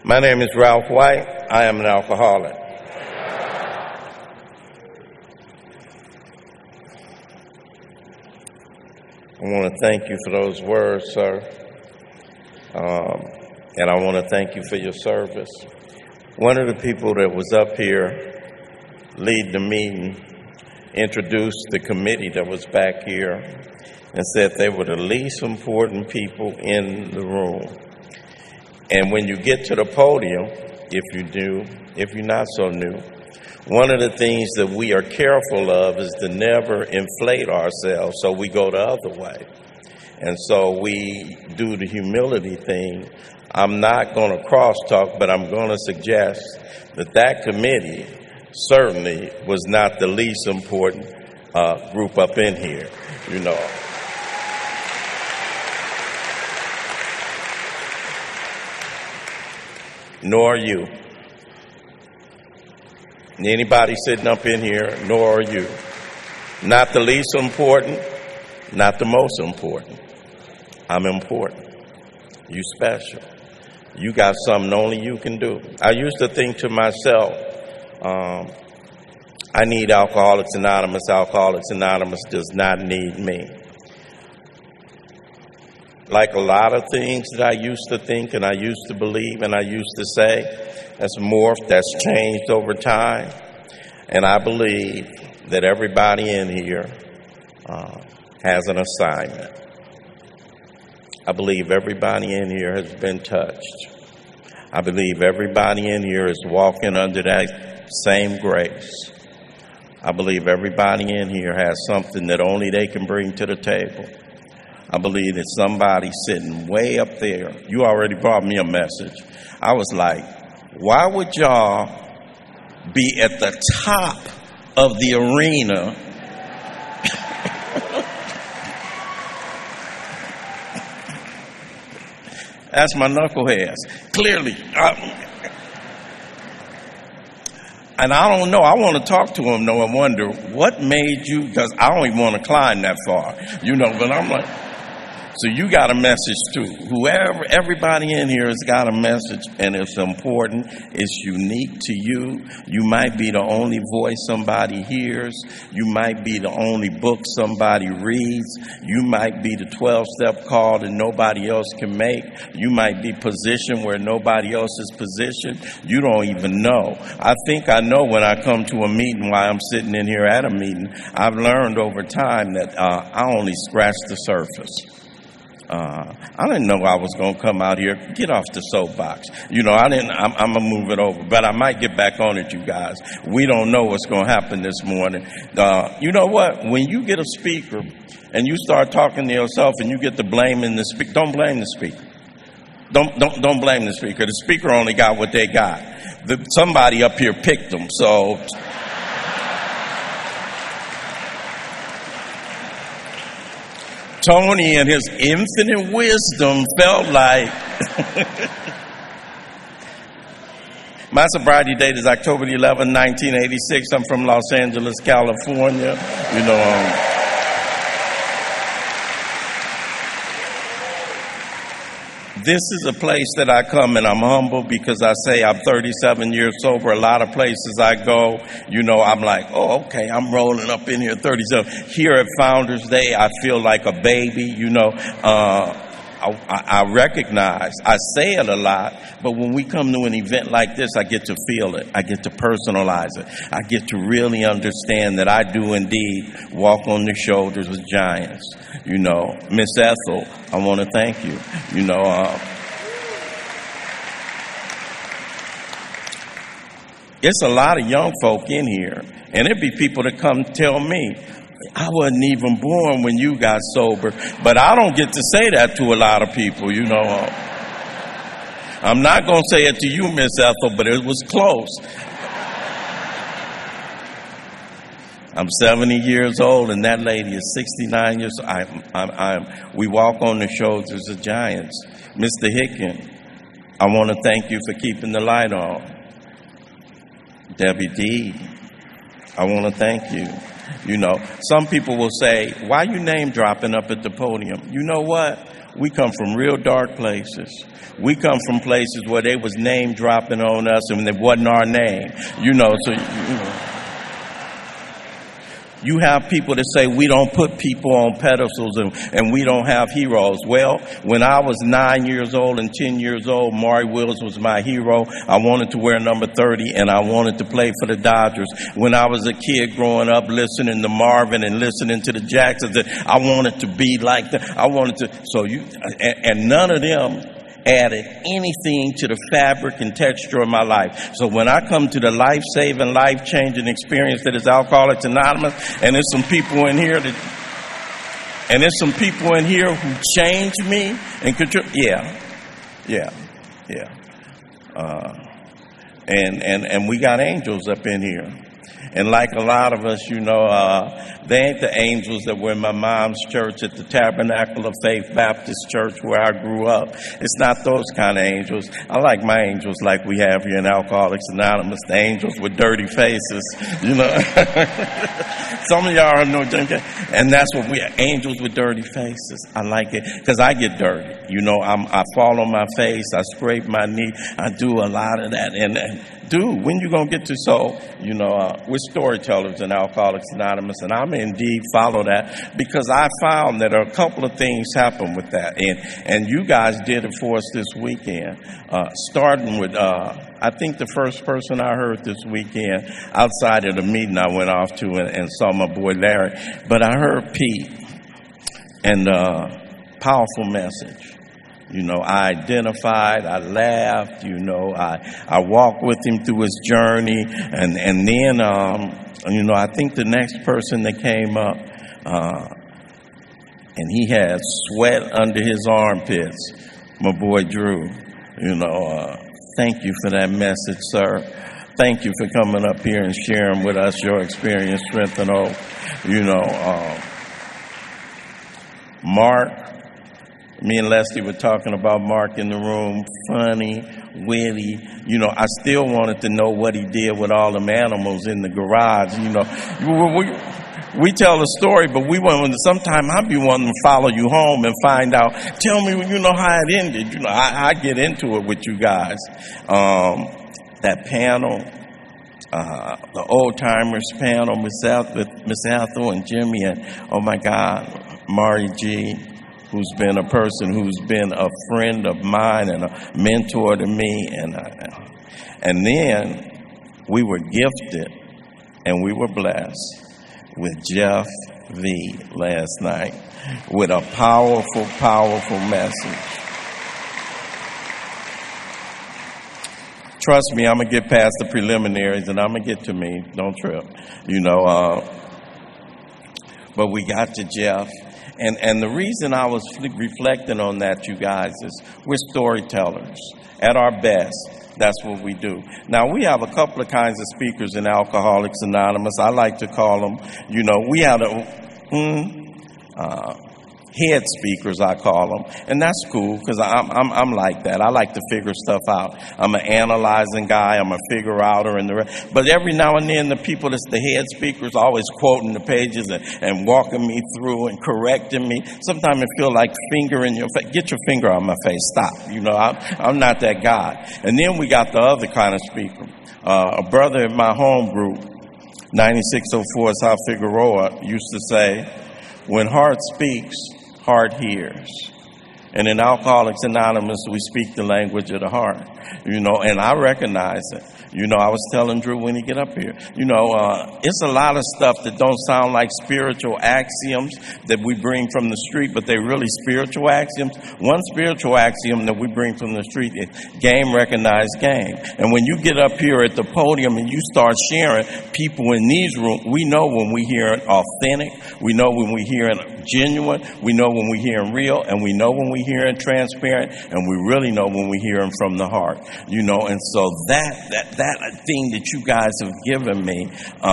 My name is Ralph White. I am an alcoholic. I want to thank you for those words, sir. And I want to thank you for your service. One of the people that was up here leading the meeting introduced the committee that was back here and said they were the least important people in the room. And when you get to the podium, if you're not so new, one of the things that we are careful of is to never inflate ourselves, so we go the other way. And so we do the humility thing. I'm not going to crosstalk, but I'm going to suggest that committee certainly was not the least important group up in here, you know. Nor are you. Anybody sitting up in here, nor are you. Not the least important, not the most important. I'm important. You special. You got something only you can do. I used to think to myself, I need Alcoholics Anonymous. Alcoholics Anonymous does not need me. Like a lot of things that I used to think and I used to believe and I used to say, that's morphed, that's changed over time. And I believe that everybody in here has an assignment. I believe everybody in here has been touched. I believe everybody in here is walking under that same grace. I believe everybody in here has something that only they can bring to the table. I believe that somebody sitting way up there, you already brought me a message. I was like, why would y'all be at the top of the arena That's my knuckleheads. Clearly. And I don't know. I want to talk to him, though, and wonder, what made you, because I don't even want to climb that far, you know, but I'm like, so you got a message too. Whoever, everybody in here has got a message, and it's important. It's unique to you. You might be the only voice somebody hears. You might be the only book somebody reads. You might be the 12-step call that nobody else can make. You might be positioned where nobody else is positioned. You don't even know. I think I know when I come to a meeting, while I'm sitting in here at a meeting. I've learned over time that I only scratch the surface. I didn't know I was going to come out here. Get off the soapbox. You know, I'm going to move it over. But I might get back on it, you guys. We don't know what's going to happen this morning. You know what? When you get a speaker and you start talking to yourself and you get to blaming the speaker, don't blame the speaker. Don't blame the speaker. The speaker only got what they got. Somebody up here picked them, so... Tony, in his infinite wisdom, felt like my sobriety date is October 11, 1986. I'm from Los Angeles, California. You know, this is a place that I come and I'm humble because I say I'm 37 years sober. A lot of places I go, you know, I'm like, oh, okay, I'm rolling up in here 37. Here at Founders Day, I feel like a baby, you know. I recognize, I say it a lot, but when we come to an event like this, I get to feel it. I get to personalize it. I get to really understand that I do indeed walk on the shoulders of giants. You know, Miss Ethel, I want to thank you. You know, it's a lot of young folk in here, and it'd be people that come tell me, I wasn't even born when you got sober. But I don't get to say that to a lot of people, you know. I'm not going to say it to you, Miss Ethel, but it was close. I'm 70 years old, and that lady is 69 years old. We walk on the shoulders of giants. Mr. Hicken, I want to thank you for keeping the light on. Debbie D, I want to thank you. You know, some people will say, why you name dropping up at the podium? You know what? We come from real dark places. We come from places where they was name dropping on us and it wasn't our name. You know, so, you know. You have people that say we don't put people on pedestals and we don't have heroes. Well, when I was 9 years old and 10 years old, Maury Wills was my hero. I wanted to wear number 30 and I wanted to play for the Dodgers. When I was a kid growing up listening to Marvin and listening to the Jacksons, I wanted to be like them. And none of them added anything to the fabric and texture of my life. So when I come to the life-saving, life-changing experience that is Alcoholics Anonymous, and there's some people in here who changed me and contribute. And we got angels up in here. And like a lot of us, you know, they ain't the angels that were in my mom's church at the Tabernacle of Faith Baptist Church where I grew up. It's not those kind of angels. I like my angels like we have here in Alcoholics Anonymous, the angels with dirty faces, you know. Some of y'all know, and that's what we are, angels with dirty faces. I like it because I get dirty. You know, I fall on my face, I scrape my knee, I do a lot of that. Dude, when you gonna get to so? You know, we're storytellers in Alcoholics Anonymous, and I'm indeed follow that because I found that a couple of things happen with that, and you guys did it for us this weekend. Starting with, I think the first person I heard this weekend outside of the meeting I went off to and saw my boy Larry, but I heard Pete, and powerful message. You know, I identified, I laughed, you know, I walked with him through his journey. And then, you know, I think the next person that came up, and he had sweat under his armpits, my boy Drew. You know, thank you for that message, sir. Thank you for coming up here and sharing with us your experience, strength, and hope. You know, Mark. Me and Leslie were talking about Mark in the room, funny, witty. You know, I still wanted to know what he did with all them animals in the garage. You know, we tell the story, but sometime I'd be wanting to follow you home and find out, tell me, you know, how it ended. You know, I get into it with you guys. That panel, the old timers panel, Miss Ethel and Jimmy, and oh my God, Mari G., who's been a person who's been a friend of mine and a mentor to me. And then we were gifted and we were blessed with Jeff V. last night with a powerful, powerful message. Trust me, I'm going to get past the preliminaries and I'm going to get to me. Don't trip. You know, but we got to Jeff. And the reason I was reflecting on that, you guys, is we're storytellers. At our best, that's what we do. Now, we have a couple of kinds of speakers in Alcoholics Anonymous. I like to call them, you know, we had head speakers, I call them. And that's cool because I'm like that. I like to figure stuff out. I'm an analyzing guy. I'm a figure-outer and the rest. But every now and then, the people that's the head speakers always quoting the pages and walking me through and correcting me. Sometimes it feels like finger in your face. Get your finger on my face. Stop. You know, I'm not that guy. And then we got the other kind of speaker. A brother in my home group, 9604 South Figueroa, used to say, when heart speaks, heart hears. And in Alcoholics Anonymous, we speak the language of the heart, you know, and I recognize it. You know, I was telling Drew when he get up here, you know, it's a lot of stuff that don't sound like spiritual axioms that we bring from the street, but they're really spiritual axioms. One spiritual axiom that we bring from the street is game recognized game. And when you get up here at the podium and you start sharing, people in these rooms, we know when we hear it authentic, we know when we hear it genuine, we know when we hear it real, and we know when we hear it transparent, and we really know when we hear them from the heart, you know. And so that thing that you guys have given me,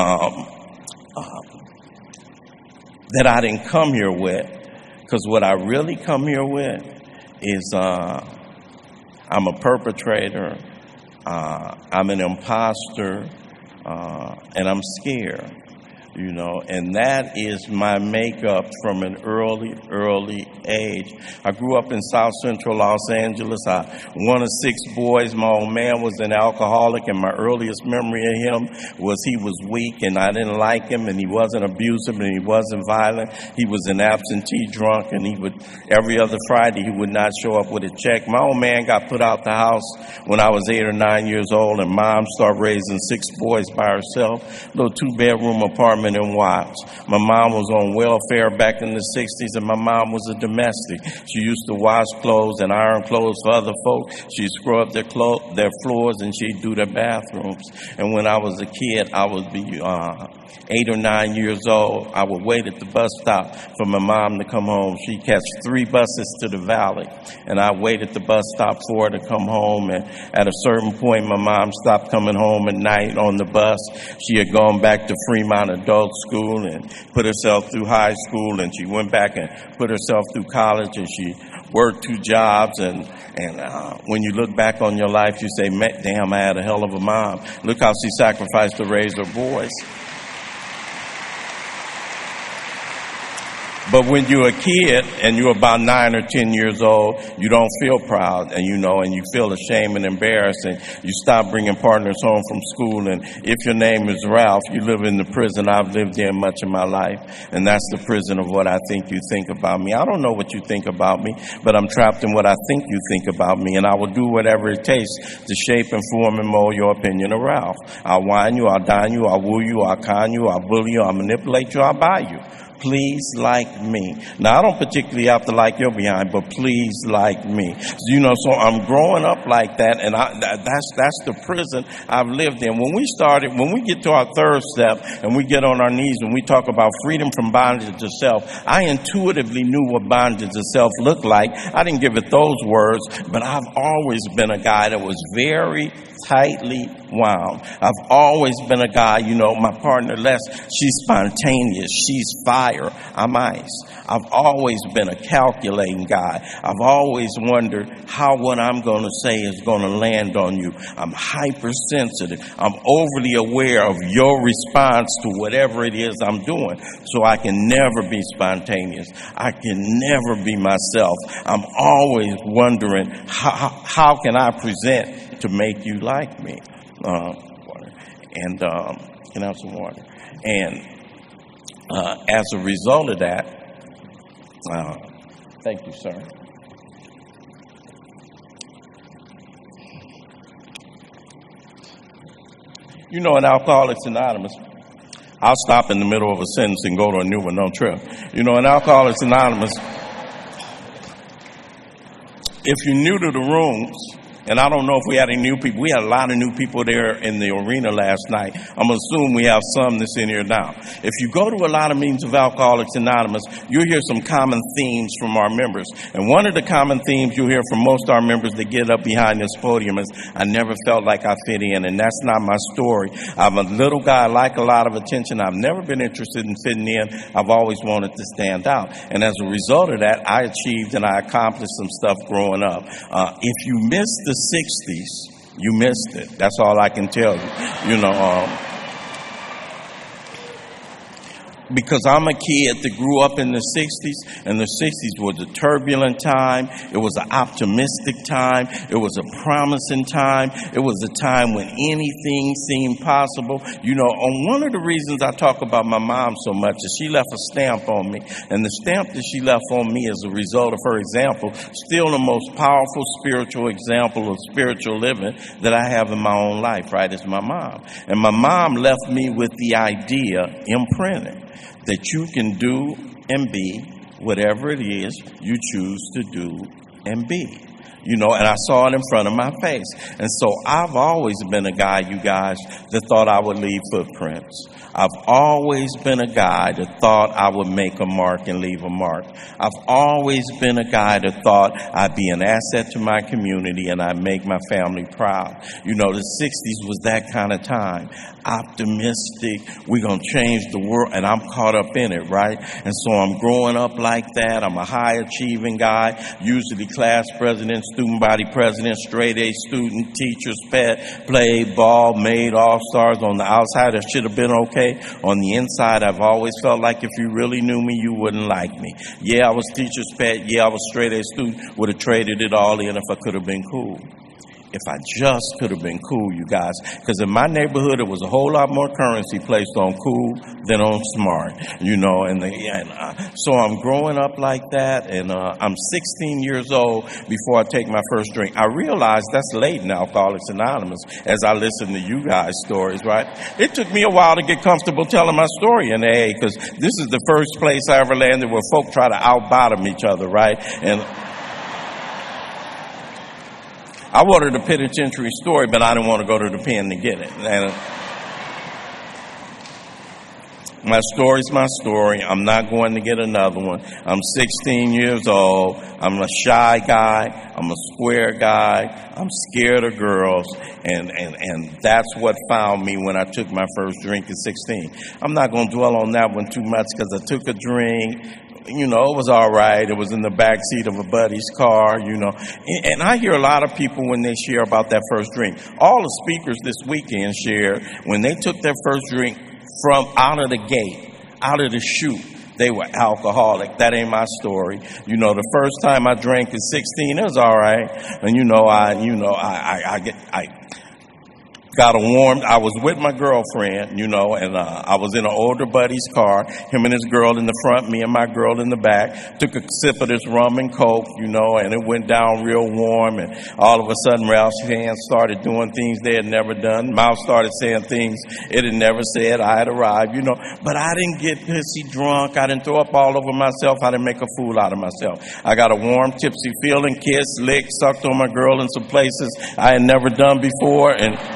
that I didn't come here with, because what I really come here with is I'm a perpetrator, I'm an imposter, and I'm scared. and that is my makeup from an early age. I grew up in South Central Los Angeles. One of 6 boys. My old man was an alcoholic, and my earliest memory of him was he was weak, and I didn't like him, and he wasn't abusive, and he wasn't violent. He was an absentee drunk, and every other Friday, he would not show up with a check. My old man got put out the house when I was 8 or 9 years old, and Mom started raising 6 boys by herself, little 2-bedroom apartment in Watts. My mom was on welfare back in the 60s, and my mom was a domestic. She used to wash clothes and iron clothes for other folks. She'd scrub their floors, and she'd do their bathrooms. And when I was a kid, I would be 8 or 9 years old. I would wait at the bus stop for my mom to come home. She'd catch 3 buses to the valley, and I'd wait at the bus stop for her to come home. And at a certain point, my mom stopped coming home at night on the bus. She had gone back to Fremont Adult School and put herself through high school, and she went back and put herself through college, and she worked 2 jobs, and when you look back on your life, you say, damn, I had a hell of a mom. Look how she sacrificed to raise her boys. But when you're a kid and you're about 9 or 10 years old, you don't feel proud, and you feel ashamed and embarrassed, and you stop bringing partners home from school. And if your name is Ralph, you live in the prison I've lived in much of my life, and that's the prison of what I think you think about me. I don't know what you think about me, but I'm trapped in what I think you think about me, and I will do whatever it takes to shape and form and mold your opinion of Ralph. I'll wine you, I'll dine you, I'll woo you, I'll con you, I'll bully you, I'll manipulate you, I'll buy you. Please like me. Now, I don't particularly have to like your behind, but please like me. So I'm growing up like that, and that's the prison I've lived in. When we get to our third step and we get on our knees and we talk about freedom from bondage to self, I intuitively knew what bondage to self looked like. I didn't give it those words, but I've always been a guy that was very tightly wound. I've always been a guy, my partner Les, she's spontaneous, she's fire, I'm ice. I've always been a calculating guy. I've always wondered how what I'm going to say is going to land on you. I'm hypersensitive. I'm overly aware of your response to whatever it is I'm doing. So I can never be spontaneous. I can never be myself. I'm always wondering how can I present to make you like me? Water. And can I have some water? And as a result of that, thank you, sir. In Alcoholics Anonymous, I'll stop in the middle of a sentence and go to a new one, no trip. In Alcoholics Anonymous, if you're new to the rooms, and I don't know if we had any new people. We had a lot of new people there in the arena last night. I'm going to assume we have some that's in here now. If you go to a lot of meetings of Alcoholics Anonymous, you'll hear some common themes from our members. And one of the common themes you'll hear from most of our members that get up behind this podium is, I never felt like I fit in. And that's not my story. I'm a little guy, I like a lot of attention. I've never been interested in fitting in. I've always wanted to stand out. And as a result of that, I achieved and I accomplished some stuff growing up. If you missed the 60s, you missed it. That's all I can tell you. Because I'm a kid that grew up in the 60s, and the 60s was a turbulent time. It was an optimistic time. It was a promising time. It was a time when anything seemed possible. One of the reasons I talk about my mom so much is she left a stamp on me. And the stamp that she left on me as a result of her example, still the most powerful spiritual example of spiritual living that I have in my own life, right, is my mom. And my mom left me with the idea imprinted that you can do and be whatever it is you choose to do and be. And I saw it in front of my face. And so I've always been a guy, you guys, that thought I would leave footprints. I've always been a guy that thought I would make a mark and leave a mark. I've always been a guy that thought I'd be an asset to my community and I'd make my family proud. The 60s was that kind of time. Optimistic, we're going to change the world, and I'm caught up in it, right? And so I'm growing up like that. I'm a high achieving guy, usually class president, student body president, straight A student, teacher's pet, played ball, made all-stars. On the outside, it should have been okay. On the inside, I've always felt like if you really knew me, you wouldn't like me. Yeah, I was teacher's pet. Yeah, I was straight A student. Would have traded it all in if I could have been cool. If I just could have been cool, you guys. Because in my neighborhood, there was a whole lot more currency placed on cool than on smart, you know. So I'm growing up like that, and I'm 16 years old before I take my first drink. I realized that's late in Alcoholics Anonymous as I listen to you guys' stories, right? It took me a while to get comfortable telling my story in AA, because this is the first place I ever landed where folk try to out-bottom each other, right? And I wanted a penitentiary story, but I didn't want to go to the pen to get it. And my story's my story. I'm not going to get another one. I'm 16 years old. I'm a shy guy. I'm a square guy. I'm scared of girls. And that's what found me when I took my first drink at 16. I'm not going to dwell on that one too much because I took a drink. You know, it was all right. It was in the back seat of a buddy's car, you know. And I hear a lot of people when they share about that first drink. All the speakers this weekend shared when they took their first drink from out of the gate, out of the chute, they were alcoholic. That ain't my story. You know, the first time I drank at 16, it was all right. And I was with my girlfriend, you know, and I was in an older buddy's car, him and his girl in the front, me and my girl in the back. Took a sip of this rum and coke, you know, and it went down real warm, and all of a sudden Ralph's hands started doing things they had never done. Mouth started saying things it had never said. I had arrived, you know, but I didn't get pissy drunk. I didn't throw up all over myself. I didn't make a fool out of myself. I got a warm, tipsy feeling, kissed, licked, sucked on my girl in some places I had never done before,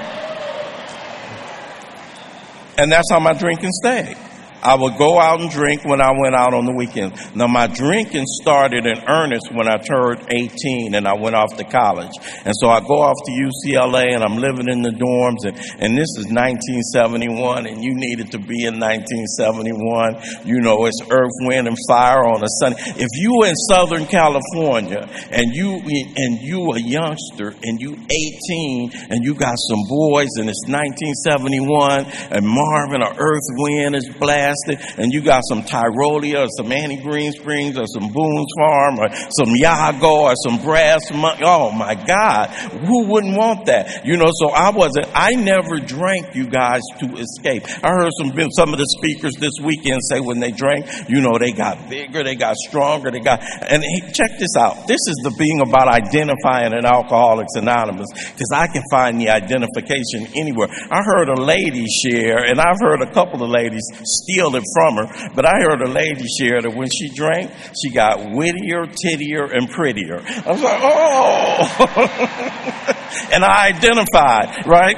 and that's how my drinking stayed. I would go out and drink when I went out on the weekends. Now, my drinking started in earnest when I turned 18 and I went off to college. And so I go off to UCLA and I'm living in the dorms. And this is 1971, and you needed to be in 1971. You know, it's earth, wind, and fire on a Sunday. If you were in Southern California and you a youngster and you 18 and you got some boys and it's 1971 and Marvin or Earth Wind is blasting, and you got some Tyrolia or some Annie Green Springs or some Boone's Farm or some Yago or some Brass Monkey. Oh my God, who wouldn't want that? You know, so I never drank, you guys, to escape. I heard some of the speakers this weekend say when they drank, you know, they got bigger, they got stronger, and hey, check this out. This is the being about identifying in Alcoholics Anonymous, because I can find the identification anywhere. I heard a lady share, and I've heard a couple of ladies steal it from her, but I heard a lady share that when she drank, she got wittier, tittier, and prettier. I was like, oh, and I identified, right?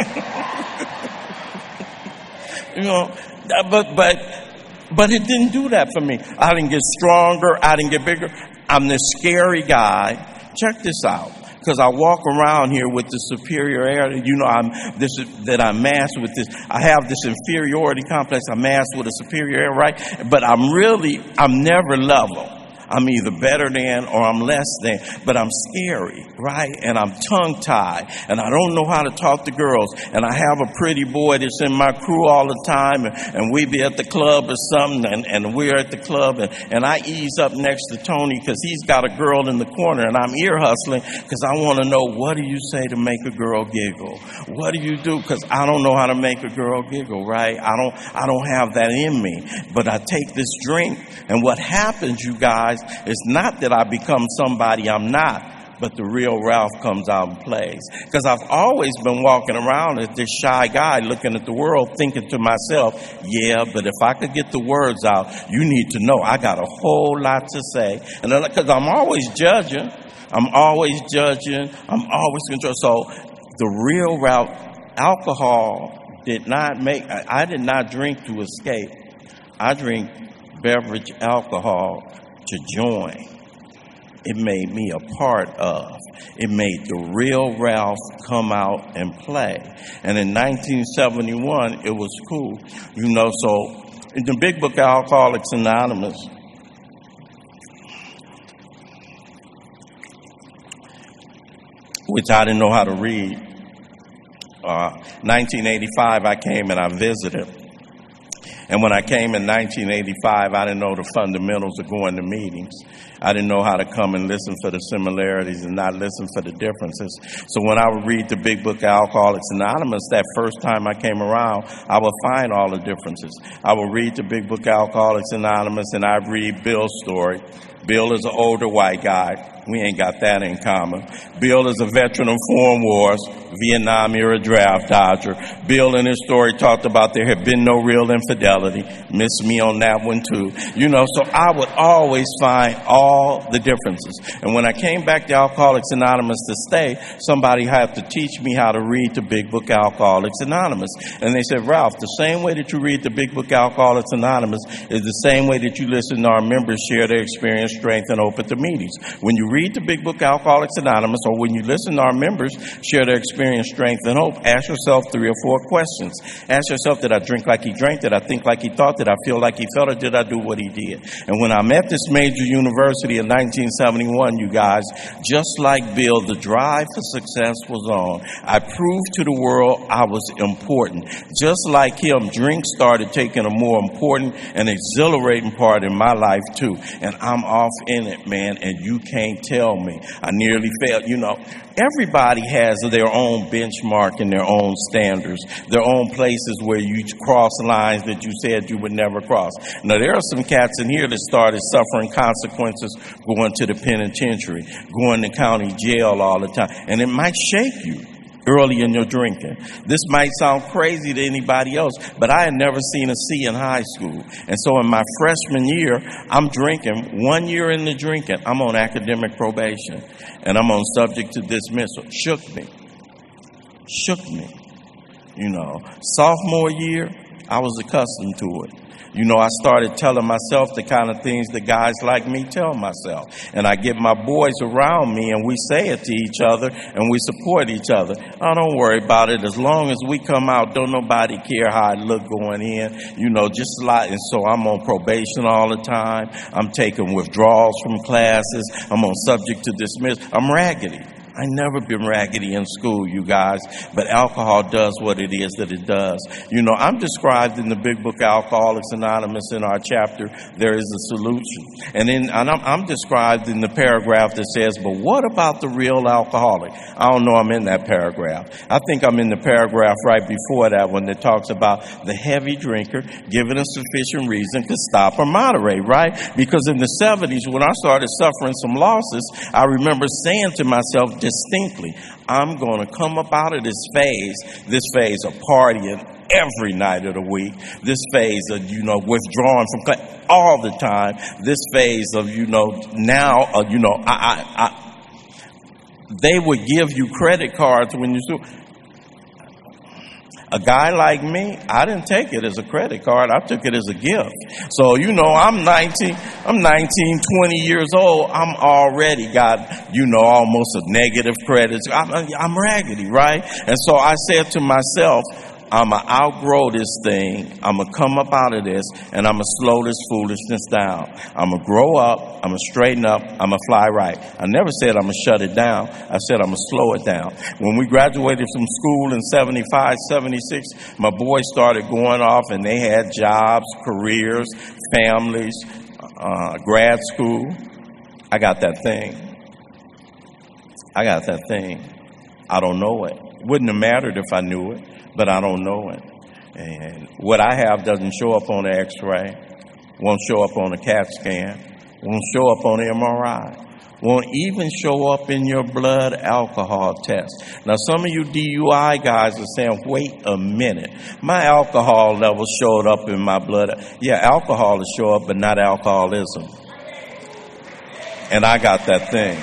You know, but it didn't do that for me. I didn't get stronger. I didn't get bigger. I'm this scary guy. Check this out. Because I walk around here with the superiority, you know, I'm masked with this. I have this inferiority complex. I'm masked with a superiority, right? But I'm never level. I'm either better than or I'm less than, but I'm scary, right? And I'm tongue-tied, and I don't know how to talk to girls. And I have a pretty boy that's in my crew all the time, and we be at the club or something, and we're at the club, and I ease up next to Tony because he's got a girl in the corner, and I'm ear hustling because I want to know, what do you say to make a girl giggle? What do you do? Because I don't know how to make a girl giggle, right? I don't have that in me, but I take this drink, and what happens, you guys, it's not that I become somebody I'm not, but the real Ralph comes out and plays. Because I've always been walking around as this shy guy looking at the world, thinking to myself, yeah, but if I could get the words out, you need to know I got a whole lot to say. And because I'm always judging, I'm always controlling. So the real Ralph, alcohol I did not drink to escape. I drink beverage alcohol to join. It made me a part of. It made the real Ralph come out and play. And in 1971, it was cool. You know, so in the big book, Alcoholics Anonymous, which I didn't know how to read. 1985, I came and I visited. And when I came in 1985, I didn't know the fundamentals of going to meetings. I didn't know how to come and listen for the similarities and not listen for the differences. So when I would read the Big Book of Alcoholics Anonymous, that first time I came around, I would find all the differences. I would read the Big Book of Alcoholics Anonymous, and I'd read Bill's story. Bill is an older white guy. We ain't got that in common. Bill is a veteran of foreign wars, Vietnam era draft dodger. Bill in his story talked about there had been no real infidelity. Missed me on that one too. So I would always find all the differences. And when I came back to Alcoholics Anonymous to stay, somebody had to teach me how to read the Big Book of Alcoholics Anonymous. And they said, Ralph, the same way that you read the Big Book of Alcoholics Anonymous is the same way that you listen to our members share their experience, strength, and hope at the meetings. When you read the Big Book of Alcoholics Anonymous, or when you listen to our members share their experience, strength, and hope, ask yourself 3 or 4 questions. Ask yourself, did I drink like he drank? Did I think like he thought? Did I feel like he felt? Or did I do what he did? And when I met this major university in 1971, you guys, just like Bill, the drive for success was on. I proved to the world I was important. Just like him, drink started taking a more important and exhilarating part in my life too. And I'm off in it, man, and you can't tell me. I nearly failed. Everybody has their own benchmark and their own standards, their own places where you cross lines that you said you would never cross. Now, there are some cats in here that started suffering consequences going to the penitentiary, going to county jail all the time, and it might shake you early in your drinking. This might sound crazy to anybody else, but I had never seen a C in high school. And so in my freshman year, I'm drinking. 1 year into drinking, I'm on academic probation, and I'm on subject to dismissal. Shook me. Sophomore year, I was accustomed to it. I started telling myself the kind of things that guys like me tell myself. And I get my boys around me and we say it to each other and we support each other. Oh, don't worry about it. As long as we come out, don't nobody care how I look going in. Just a lot. And so I'm on probation all the time. I'm taking withdrawals from classes. I'm on subject to dismiss. I'm raggedy. I never been raggedy in school, you guys, but alcohol does what it is that it does. I'm described in the Big Book of Alcoholics Anonymous in our chapter, There is a Solution. And I'm described in the paragraph that says, but what about the real alcoholic? I don't know I'm in that paragraph. I think I'm in the paragraph right before that one that talks about the heavy drinker given a sufficient reason to stop or moderate, right? Because in the 70s, when I started suffering some losses, I remember saying to myself, distinctly, I'm going to come up out of this phase of partying every night of the week, this phase of, withdrawing from class all the time, this phase of, they would give you credit cards when you A guy like me, I didn't take it as a credit card. I took it as a gift. So, I'm 19, 20 years old. I'm already got, almost a negative credit. I'm raggedy, right? And so I said to myself, I'm going to outgrow this thing. I'm going to come up out of this, and I'm going to slow this foolishness down. I'm going to grow up. I'm going to straighten up. I'm going to fly right. I never said I'm going to shut it down. I said I'm going to slow it down. When we graduated from school in 75, 76, my boys started going off, and they had jobs, careers, families, grad school. I got that thing. I don't know it. Wouldn't have mattered if I knew it. But I don't know it. And what I have doesn't show up on the x-ray, won't show up on a CAT scan, won't show up on the MRI, won't even show up in your blood alcohol test. Now, some of you DUI guys are saying, wait a minute, my alcohol levels showed up in my blood. Yeah, alcohol will show up, but not alcoholism. And I got that thing.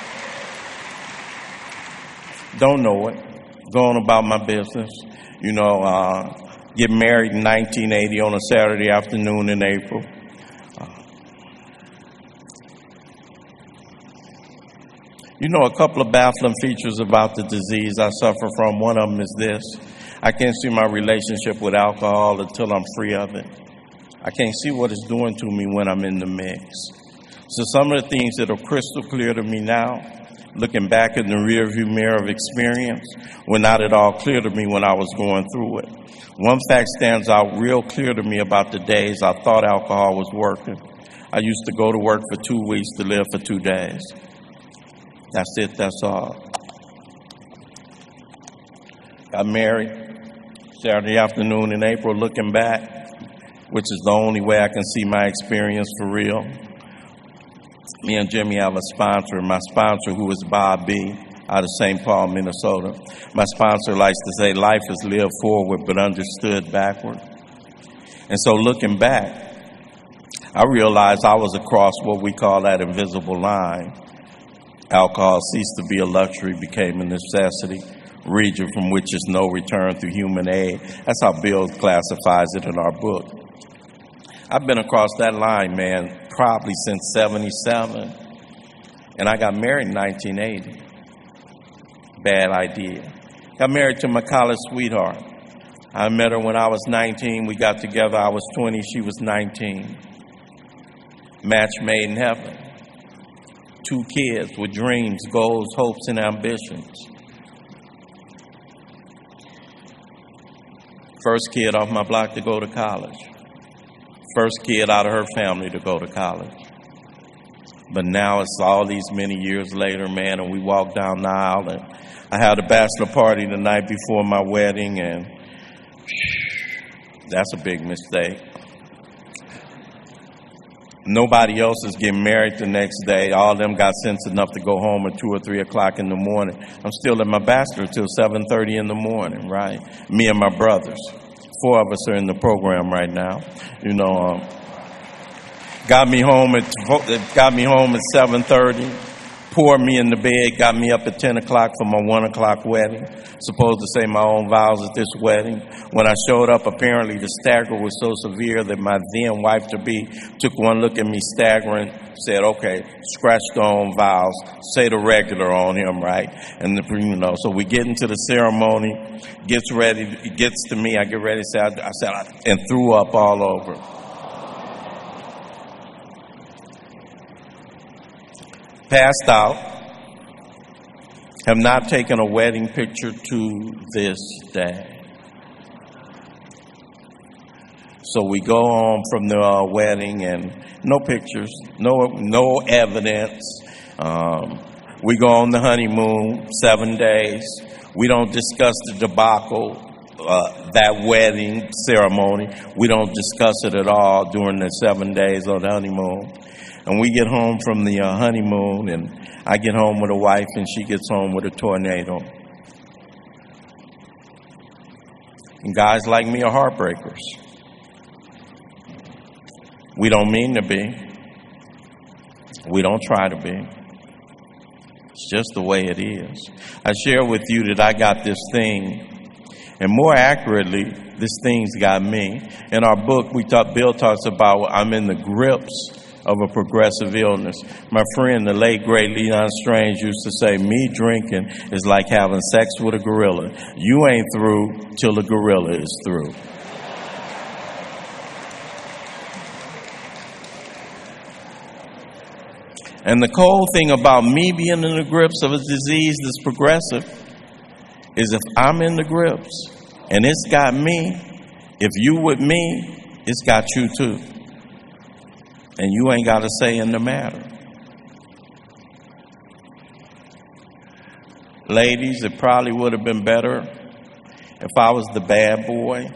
Don't know it. Going about my business. Get married in 1980 on a Saturday afternoon in April. A couple of baffling features about the disease I suffer from. One of them is this. I can't see my relationship with alcohol until I'm free of it. I can't see what it's doing to me when I'm in the mix. So some of the things that are crystal clear to me now looking back in the rearview mirror of experience, were not at all clear to me when I was going through it. One fact stands out real clear to me about the days I thought alcohol was working. I used to go to work for 2 weeks to live for 2 days. That's it, that's all. Got married Saturday afternoon in April, looking back, which is the only way I can see my experience for real. Me and Jimmy have a sponsor, my sponsor, who is Bob B., out of St. Paul, Minnesota. My sponsor likes to say life is lived forward but understood backward. And so looking back, I realized I was across what we call that invisible line. Alcohol ceased to be a luxury, became a necessity, region from which is no return through human aid. That's how Bill classifies it in our book. I've been across that line, man, probably since 77. And I got married in 1980. Bad idea. Got married to my college sweetheart. I met her when I was 19. We got together. I was 20. She was 19. Match made in heaven. 2 kids with dreams, goals, hopes, and ambitions. First kid off my block to go to college. First kid out of her family to go to college. But now it's all these many years later, man, and we walk down the aisle, and I had a bachelor party the night before my wedding, and that's a big mistake. Nobody else is getting married the next day. All of them got sense enough to go home at 2 or 3 o'clock in the morning. I'm still at my bachelor till 7:30 in the morning, right? Me and my brothers. 4 of us are in the program right now. Got me home at 7:30. Poured me in the bed, got me up at 10 o'clock for my 1 o'clock wedding. Supposed to say my own vows at this wedding. When I showed up, apparently the stagger was so severe that my then wife-to-be took one look at me staggering, said, okay, scratch the own vows, say the regular on him, right? And so we get into the ceremony, gets ready, it gets to me, I get ready to say, and threw up all over. Passed out, have not taken a wedding picture to this day. So we go on from the wedding and no pictures, no evidence. We go on the honeymoon, 7 days. We don't discuss the debacle, that wedding ceremony. We don't discuss it at all during the 7 days of the honeymoon. And we get home from the honeymoon, and I get home with a wife, and she gets home with a tornado. And guys like me are heartbreakers. We don't mean to be. We don't try to be. It's just the way it is. I share with you that I got this thing, and more accurately, this thing's got me. In our book, Bill talks about I'm in the grips of a progressive illness. My friend, the late, great Leon Strange, used to say, me drinking is like having sex with a gorilla. You ain't through till the gorilla is through. And the cold thing about me being in the grips of a disease that's progressive is if I'm in the grips and it's got me, if you with me, it's got you too. And you ain't got a say in the matter. Ladies, it probably would have been better if I was the bad boy.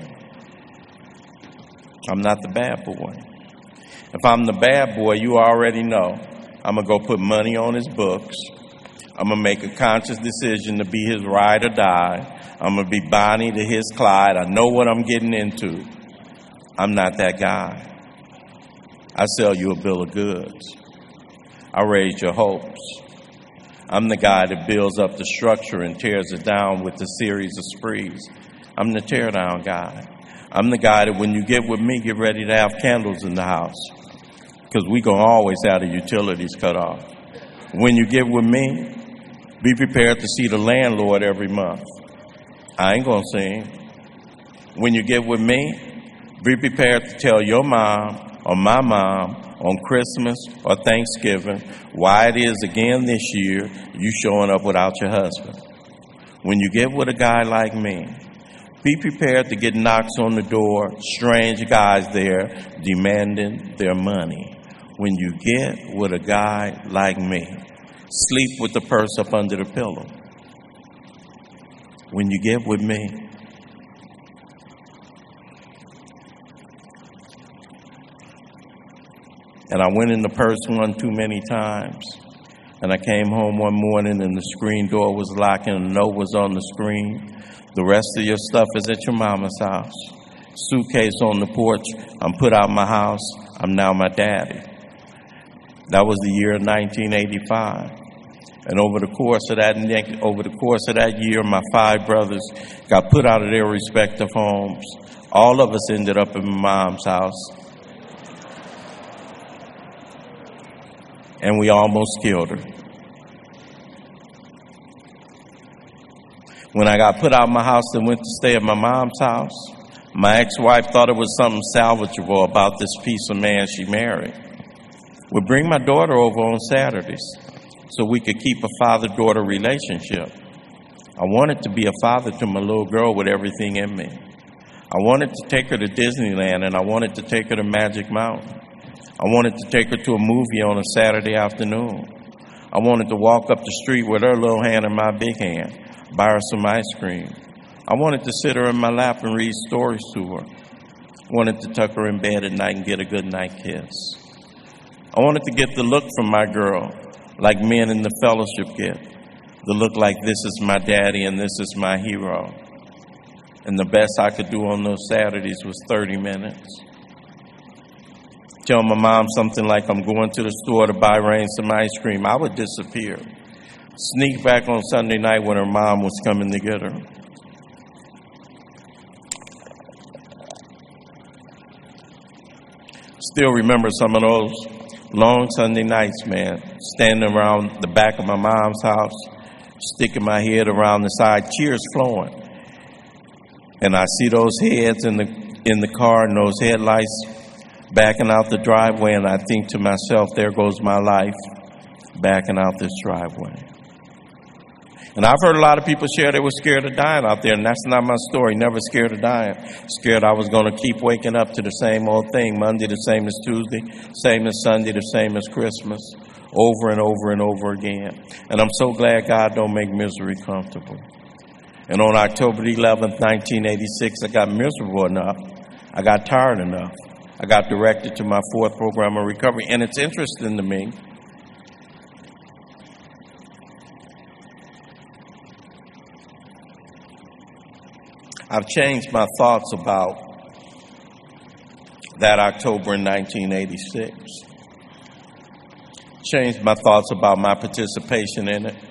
I'm not the bad boy. If I'm the bad boy, you already know. I'm going to go put money on his books. I'm going to make a conscious decision to be his ride or die. I'm going to be Bonnie to his Clyde. I know what I'm getting into. I'm not that guy. I sell you a bill of goods. I raise your hopes. I'm the guy that builds up the structure and tears it down with a series of sprees. I'm the tear down guy. I'm the guy that when you get with me, get ready to have candles in the house. Because we going to always have the utilities cut off. When you get with me, be prepared to see the landlord every month. I ain't going to sing. When you get with me, be prepared to tell your mom or my mom on Christmas or Thanksgiving why it is again this year you showing up without your husband. When you get with a guy like me, be prepared to get knocks on the door, strange guys there demanding their money. When you get with a guy like me, sleep with the purse up under the pillow. When you get with me, and I went in the purse one too many times, and I came home one morning and the screen door was locked and a note was on the screen. The rest of your stuff is at your mama's house. Suitcase on the porch. I'm put out my house. I'm now my daddy. That was the year of 1985. And over the course of that year, my 5 brothers got put out of their respective homes. All of us ended up in my mom's house. And we almost killed her. When I got put out of my house and went to stay at my mom's house, my ex-wife thought it was something salvageable about this piece of man she married. Would bring my daughter over on Saturdays so we could keep a father-daughter relationship. I wanted to be a father to my little girl with everything in me. I wanted to take her to Disneyland, and I wanted to take her to Magic Mountain. I wanted to take her to a movie on a Saturday afternoon. I wanted to walk up the street with her little hand in my big hand, buy her some ice cream. I wanted to sit her in my lap and read stories to her. I wanted to tuck her in bed at night and get a good night kiss. I wanted to get the look from my girl like men in the fellowship get. The look like this is my daddy and this is my hero. And the best I could do on those Saturdays was 30 minutes. Tell my mom something like I'm going to the store to buy Rain some ice cream. I would disappear. Sneak back on Sunday night when her mom was coming to get her. Still remember some of those long Sunday nights, man, standing around the back of my mom's house, sticking my head around the side, tears flowing. And I see those heads in the car and those headlights backing out the driveway, and I think to myself, there goes my life backing out this driveway. And I've heard a lot of people share they were scared of dying out there, and that's not my story. Never scared of dying. Scared I was going to keep waking up to the same old thing. Monday the same as Tuesday, same as Sunday, the same as Christmas, over and over and over again. And I'm so glad God don't make misery comfortable. And on October 11th, 1986, I got miserable enough. I got tired enough. I got directed to my 4th program of recovery. And it's interesting to me, I've changed my thoughts about that October in 1986. Changed my thoughts about my participation in it.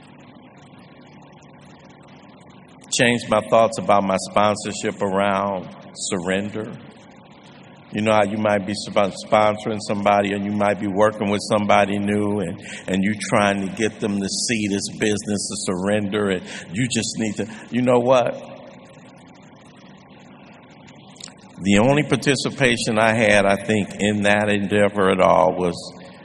Changed my thoughts about my sponsorship around surrender. You know how you might be sponsoring somebody and you might be working with somebody new and you trying to get them to see this business of surrender, and you just need to, you know what? The only participation I had, I think, in that endeavor at all was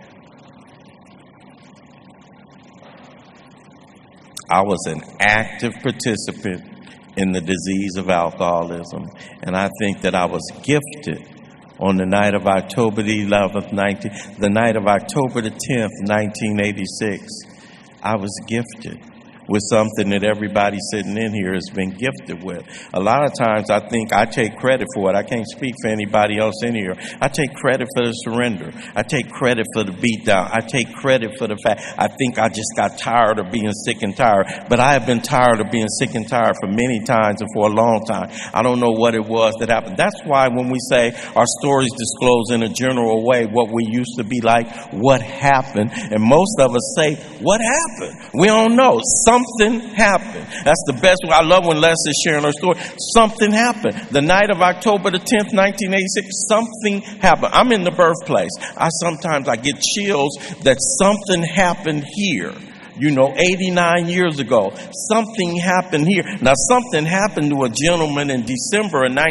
I was an active participant in the disease of alcoholism. And I think that I was gifted on the night of October the 11th, the night of October the 10th, 1986. I was gifted with something that everybody sitting in here has been gifted with. A lot of times I think I take credit for it. I can't speak for anybody else in here. I take credit for the surrender. I take credit for the beatdown. I take credit for the fact I think I just got tired of being sick and tired. But I have been tired of being sick and tired for many times and for a long time. I don't know what it was that happened. That's why when we say our stories disclose in a general way what we used to be like, what happened, and most of us say, what happened? We don't know. Something happened. That's the best way. I love when Leslie's sharing her story. Something happened. The night of October the 10th, 1986, something happened. I'm in the birthplace. I sometimes get chills that something happened here. 89 years ago. Something happened here. Now, something happened to a gentleman in December of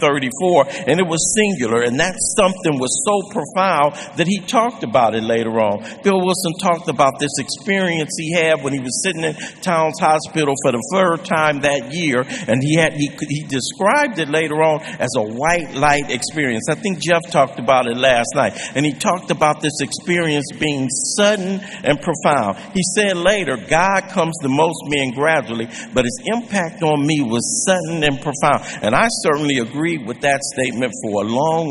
1934, and it was singular, and that something was so profound that he talked about it later on. Bill Wilson talked about this experience he had when he was sitting in Towns Hospital for the third time that year, and he described it later on as a white light experience. I think Jeff talked about it last night, and he talked about this experience being sudden and profound. He said later, God comes to most men gradually, but his impact on me was sudden and profound. And I certainly agreed with that statement for a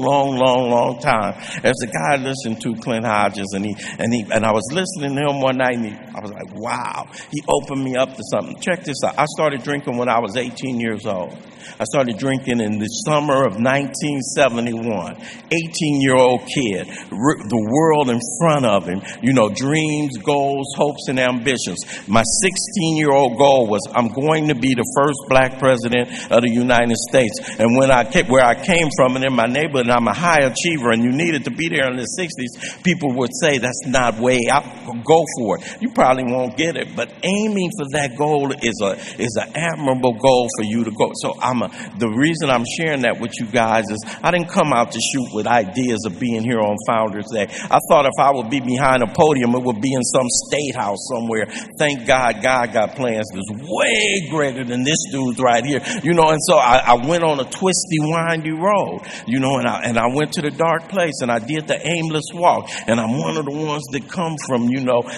long time. As the guy I listened to, Clint Hodges, and I was listening to him one night, and I was like, wow, he opened me up to something. Check this out. I started drinking when I was 18 years old. I started drinking in the summer of 1971. 18-year-old kid, the world in front of him, dreams, goals, hopes, and ambitions. My 16-year-old goal was, I'm going to be the first black president of the United States. And where I came from and in my neighborhood, and I'm a high achiever, and you needed to be there in the 60s, people would say, that's not way out. Go for it. You probably won't get it, but aiming for that goal is an admirable goal for you to go. So the reason I'm sharing that with you guys is I didn't come out to shoot with ideas of being here on Founders Day. I thought if I would be behind a podium, it would be in some state house somewhere. Thank God, God got plans that's way greater than this dude's right here. And so I went on a twisty, windy road, and I went to the dark place, and I did the aimless walk. And I'm one of the ones that come from,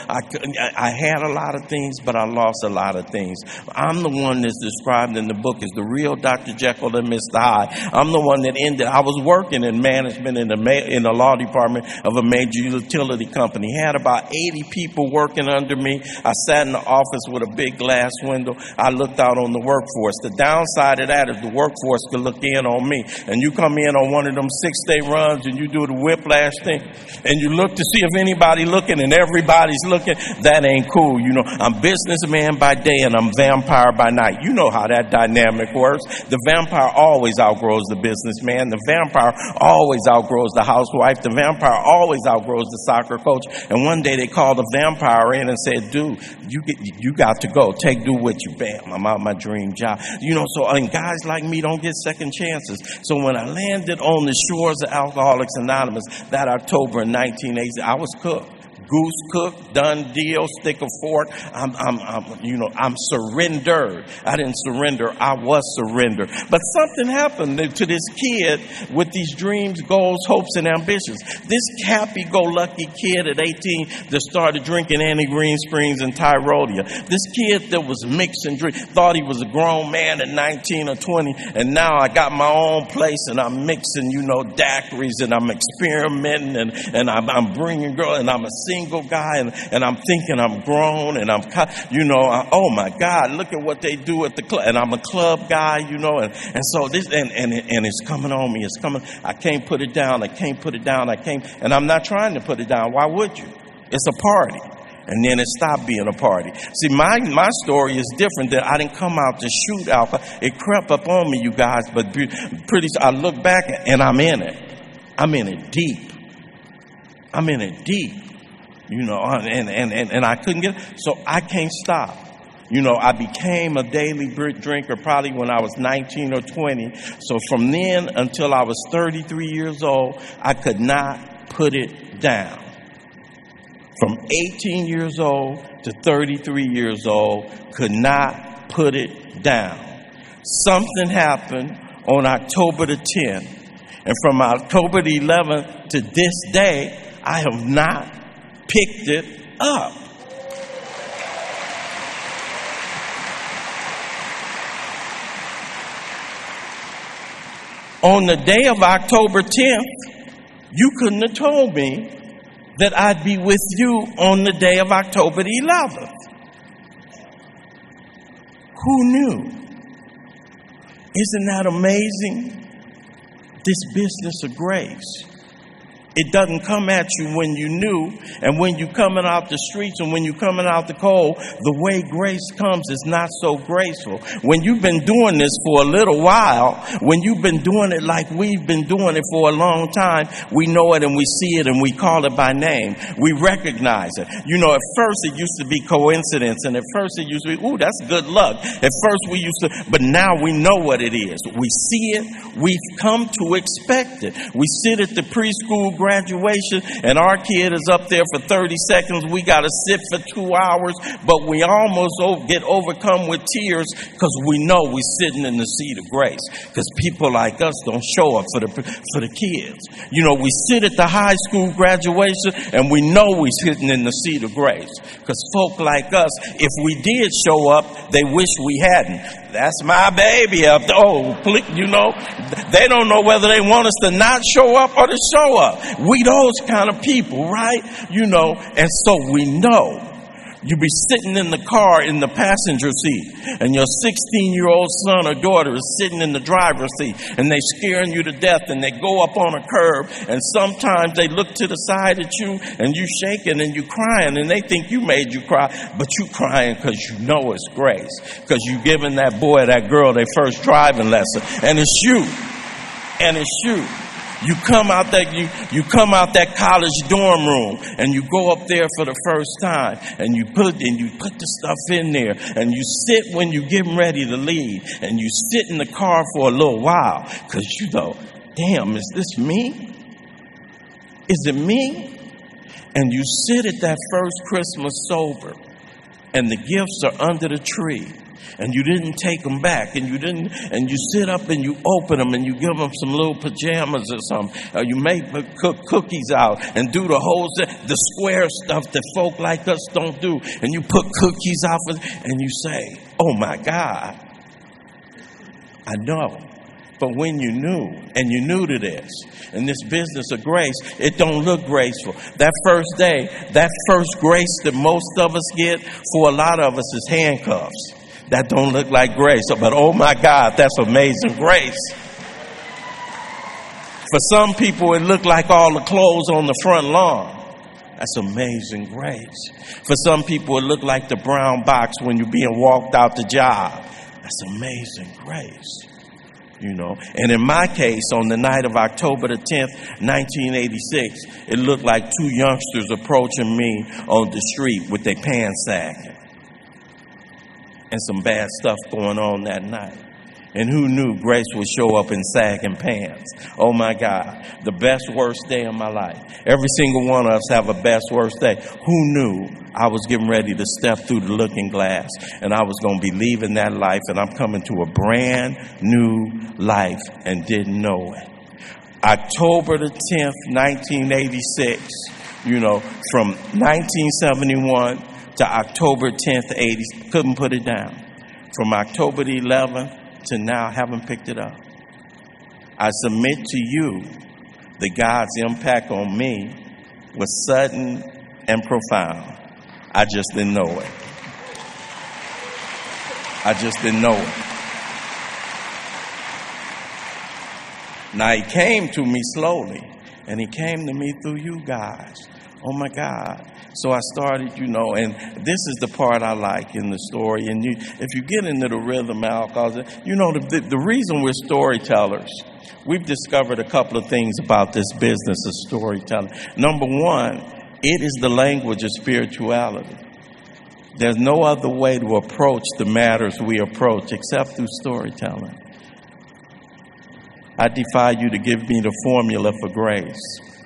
I had a lot of things, but I lost a lot of things. I'm the one that's described in the book as the real Dr. Jekyll and Mr. Hyde. I'm the one that I was working in management in the law department of a major utility company. Had about 80 people working under me. I sat in the office with a big glass window. I looked out on the workforce. The downside of that is the workforce could look in on me. And you come in on one of them 6-day runs and you do the whiplash thing and you look to see if anybody looking and everybody's looking. That ain't cool. I'm businessman by day and I'm vampire by night. You know how that dynamic works. The vampire always outgrows the businessman. The vampire always outgrows the housewife. The vampire always outgrows the soccer coach. And one day they called the vampire in and said, dude, you got to go. Take do with you. Bam, I'm out my dream job. And guys like me don't get second chances. So when I landed on the shores of Alcoholics Anonymous that October in 1980, I was cooked. Goose cooked, done deal, stick a fork. I'm surrendered. I didn't surrender. I was surrendered. But something happened to this kid with these dreams, goals, hopes, and ambitions. This happy-go-lucky kid at 18 that started drinking Annie Green Springs and Tyrolia. This kid that was mixing drinks, thought he was a grown man at 19 or 20, and now I got my own place and I'm mixing, daiquiris and I'm experimenting and I'm bringing girls and I'm a single guy and I'm thinking I'm grown and oh my God, look at what they do at the club. And I'm a club guy, and so this, and it's coming on me. It's coming. I can't put it down. And I'm not trying to put it down. Why would you? It's a party. And then it stopped being a party. See, my story is different. That I didn't come out to shoot alcohol. It crept up on me, you guys. But pretty soon I look back and I'm in it. I'm in it deep. And I couldn't get it. So I can't stop. I became a daily drinker probably when I was 19 or 20. So from then until I was 33 years old, I could not put it down. From 18 years old to 33 years old, could not put it down. Something happened on October the 10th. And from October the 11th to this day, I have not picked it up. On the day of October 10th, you couldn't have told me that I'd be with you on the day of October the 11th. Who knew? Isn't that amazing? This business of grace. It doesn't come at you when you knew, and when you coming out the streets and when you coming out the cold, the way grace comes is not so graceful. When you've been doing this for a little while, when you've been doing it like we've been doing it for a long time, we know it and we see it and we call it by name. We recognize it. You know, at first it used to be coincidence, and at first it used to be, ooh, that's good luck. At first we used to, but now we know what it is. We see it. We've come to expect it. We sit at the preschool graduation and our kid is up there for 30 seconds. We got to sit for 2 hours, but we almost get overcome with tears because we know we're sitting in the seat of grace, because people like us don't show up for the kids. You know, we sit at the high school graduation and we know we're sitting in the seat of grace, because folk like us, if we did show up, they wish we hadn't. That's my baby up there. Oh, you know, they don't know whether they want us to not show up or to show up. We those kind of people, right? You know, and so we know. You be sitting in the car in the passenger seat, and your 16-year-old son or daughter is sitting in the driver's seat, and they scaring you to death, and they go up on a curb, and sometimes they look to the side at you, and you shaking and you crying, and they think you made you cry, but you crying because you know it's grace, because you giving that boy, that girl, their first driving lesson, and it's you, and it's you. You come out that college dorm room and you go up there for the first time and you put the stuff in there and you sit when you're getting ready to leave and you sit in the car for a little while because you know, damn, is this me? Is it me? And you sit at that first Christmas sober and the gifts are under the tree. And you didn't take them back, and you sit up and you open them and you give them some little pajamas or something. You cook cookies out and do the square stuff that folk like us don't do. And you put cookies out and you say, oh my God, I know. But when you knew, and you're new to this, in this business of grace, it don't look graceful. That first day, that first grace that most of us get, for a lot of us, is handcuffs. That don't look like grace. But oh my God, that's amazing grace. For some people, it looked like all the clothes on the front lawn. That's amazing grace. For some people, it looked like the brown box when you're being walked out the job. That's amazing grace. You know, and in my case, on the night of October the 10th, 1986, it looked like two youngsters approaching me on the street with their pants sagging. And some bad stuff going on that night. And who knew grace would show up in sagging pants? Oh my God, the best, worst day of my life. Every single one of us have a best, worst day. Who knew I was getting ready to step through the looking glass and I was going to be leaving that life and I'm coming to a brand new life and didn't know it. October the 10th, 1986, you know, from 1971 to October 10th, 80, couldn't put it down. From October the 11th to now, haven't picked it up. I submit to you that God's impact on me was sudden and profound. I just didn't know it. I just didn't know it. Now, he came to me slowly, and he came to me through you guys. Oh my God. So I started, you know, and this is the part I like in the story. And if you get into the rhythm, alcohol, you know, the reason we're storytellers, we've discovered a couple of things about this business of storytelling. Number one, it is the language of spirituality. There's no other way to approach the matters we approach except through storytelling. I defy you to give me the formula for grace.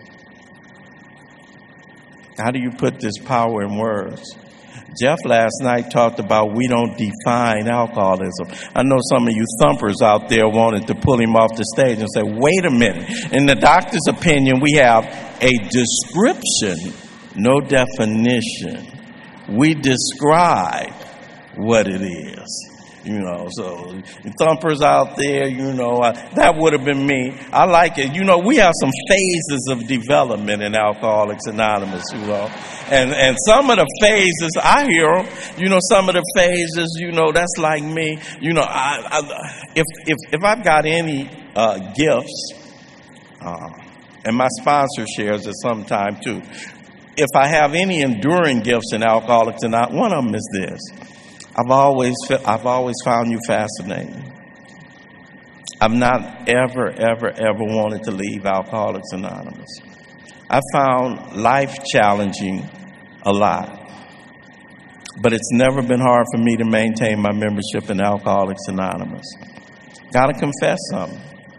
How do you put this power in words? Jeff last night talked about we don't define alcoholism. I know some of you thumpers out there wanted to pull him off the stage and say, wait a minute. In the doctor's opinion, we have a description, no definition. We describe what it is. You know, so thumpers out there, you know, that would have been me. I like it. You know, we have some phases of development in Alcoholics Anonymous, you know. And some of the phases, I hear them, you know, some of the phases, you know, that's like me. You know, if I've got any gifts, and my sponsor shares it sometime too. If I have any enduring gifts in Alcoholics Anonymous, one of them is this. I've always found you fascinating. I've not ever wanted to leave Alcoholics Anonymous. I found life challenging a lot. But it's never been hard for me to maintain my membership in Alcoholics Anonymous. Gotta confess something.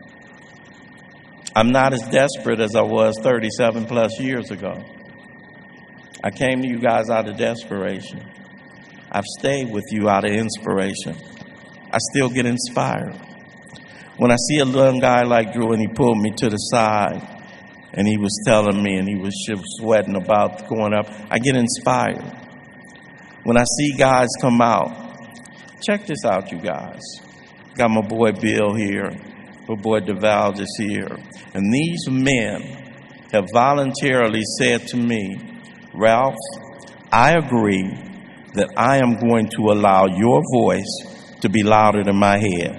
I'm not as desperate as I was 37 plus years ago. I came to you guys out of desperation. I've stayed with you out of inspiration. I still get inspired. When I see a young guy like Drew and he pulled me to the side and he was telling me and he was sweating about going up, I get inspired. When I see guys come out, check this out, you guys. Got my boy Bill here, my boy DeVal is here. And these men have voluntarily said to me, Ralph, I agree that I am going to allow your voice to be louder than my head.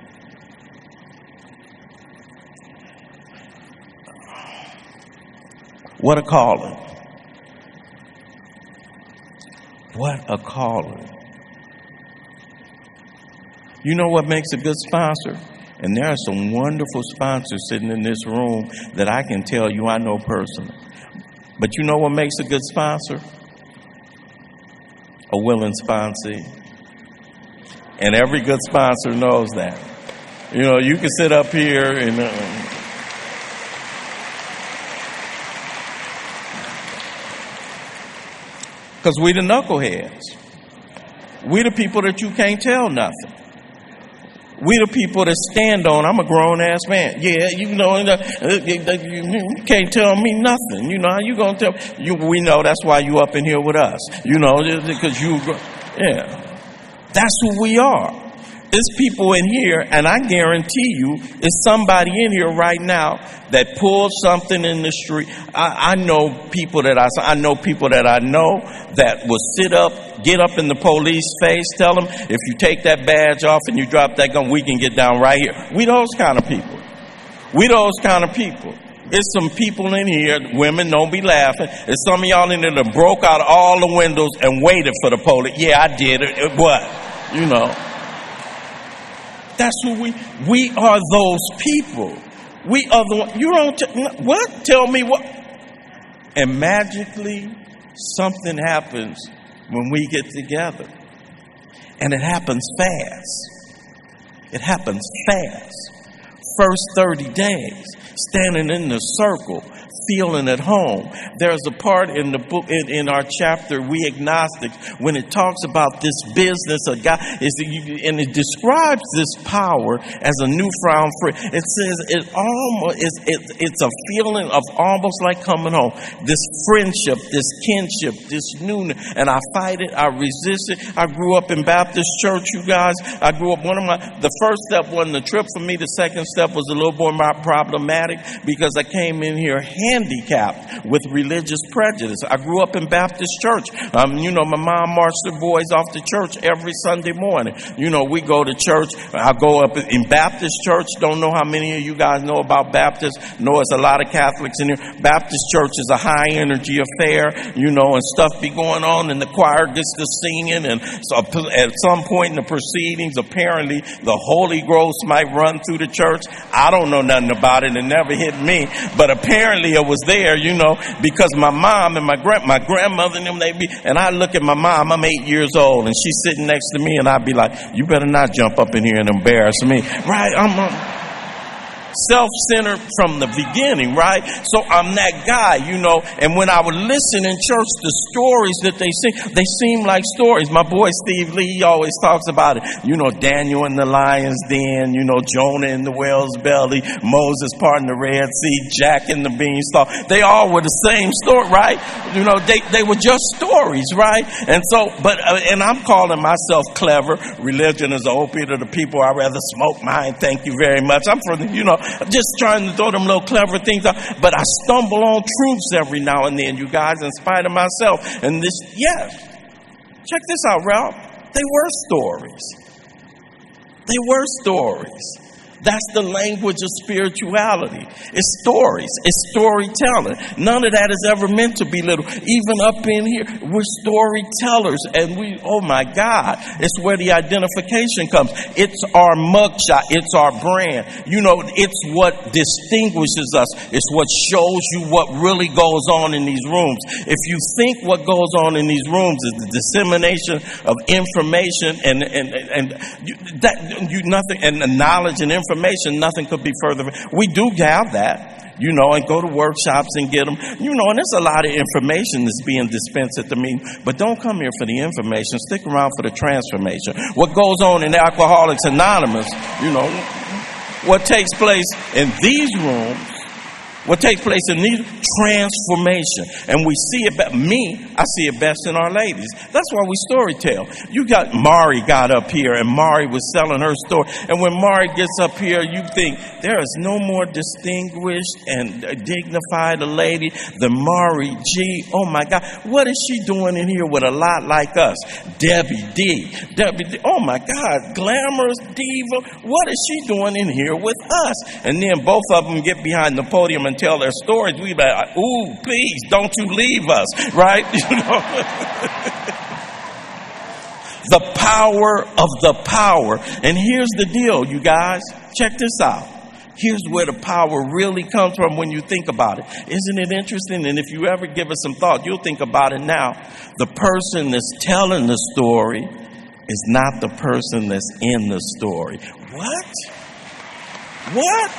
What a calling. What a calling. You know what makes a good sponsor? And there are some wonderful sponsors sitting in this room that I can tell you I know personally. But you know what makes a good sponsor? A willing sponsee. And every good sponsor knows that. You know, you can sit up here and because we the knuckleheads. We the people that you can't tell nothing. We the people that stand on, I'm a grown-ass man. Yeah, you know, you can't tell me nothing. You know, how you going to tell? We know that's why you up in here with us. You know, because yeah. That's who we are. There's people in here, and I guarantee you, there's somebody in here right now that pulled something in the street. I know people that I know that will sit up, get up in the police face, tell them, if you take that badge off and you drop that gun, we can get down right here. We those kind of people. We those kind of people. There's some people in here, women, don't be laughing. There's some of y'all in there that broke out all the windows and waited for the police. Yeah, I did it. What? You know. That's who we are, those people. We are the one. You don't, what? Tell me what? And magically, something happens when we get together. And it happens fast. It happens fast. First 30 days, standing in the circle, feeling at home. There's a part in the book, in our chapter, We Agnostics, when it talks about this business of God, and it describes this power as a newfound friend. It says it's a feeling of almost like coming home. This friendship, this kinship, this newness, and I fight it, I resist it. I grew up in Baptist church, you guys. I grew up, the first step wasn't the trip for me. The second step was a little more problematic because I came in here handicapped with religious prejudice. I grew up in Baptist church. You know, my mom marched the boys off to church every Sunday morning. You know, we go to church. I go up in Baptist church. Don't know how many of you guys know about Baptist. Know it's a lot of Catholics in here. Baptist church is a high energy affair, you know, and stuff be going on, and the choir gets to singing, and so at some point in the proceedings, apparently the Holy Ghost might run through the church. I don't know nothing about it. It never hit me, but apparently it was there, you know, because my mom and my grandmother and them, and I look at my mom, I'm 8 years old, and she's sitting next to me, and I'd be like, you better not jump up in here and embarrass me, right? I'm self-centered from the beginning, right? So I'm that guy, you know, and when I would listen in church, the stories that they seem like stories. My boy Steve Lee, he always talks about it. You know, Daniel in the lion's den, you know, Jonah in the whale's belly, Moses parting the Red Sea, Jack in the beanstalk. They all were the same story, right? You know, they were just stories, right? And so, and I'm calling myself clever. Religion is the opiate of the people. I'd rather smoke mine. Thank you very much. I'm from the, you know, I'm just trying to throw them little clever things out. But I stumble on truths every now and then, you guys, in spite of myself. And this, yes. Check this out, Ralph. They were stories. They were stories. That's the language of spirituality. It's stories. It's storytelling. None of that is ever meant to belittle. Even up in here, we're storytellers. And oh my God, it's where the identification comes. It's our mugshot. It's our brand. It's what distinguishes us. It's what shows you what really goes on in these rooms. If you think what goes on in these rooms is the dissemination of information and the knowledge and information, nothing could be further. We do have that, and go to workshops and get them, and there's a lot of information that's being dispensed at the meeting, but don't come here for the information. Stick around for the transformation. What goes on in Alcoholics Anonymous, what takes place in these rooms, what takes place in these transformation. And we see it, I see it best in our ladies. That's why we storytell. Mari got up here and Mari was selling her story. And when Mari gets up here, you think there is no more distinguished and dignified a lady than Mari G. Oh my God. What is she doing in here with a lot like us? Debbie D. Oh my God. Glamorous diva. What is she doing in here with us? And then both of them get behind the podium and tell their stories. We be like, ooh, please don't you leave us, right? The power of the power. And here's the deal, you guys. Check this out. Here's where the power really comes from when you think about it. Isn't it interesting? And if you ever give it some thought, you'll think about it now. The person that's telling the story is not the person that's in the story. What?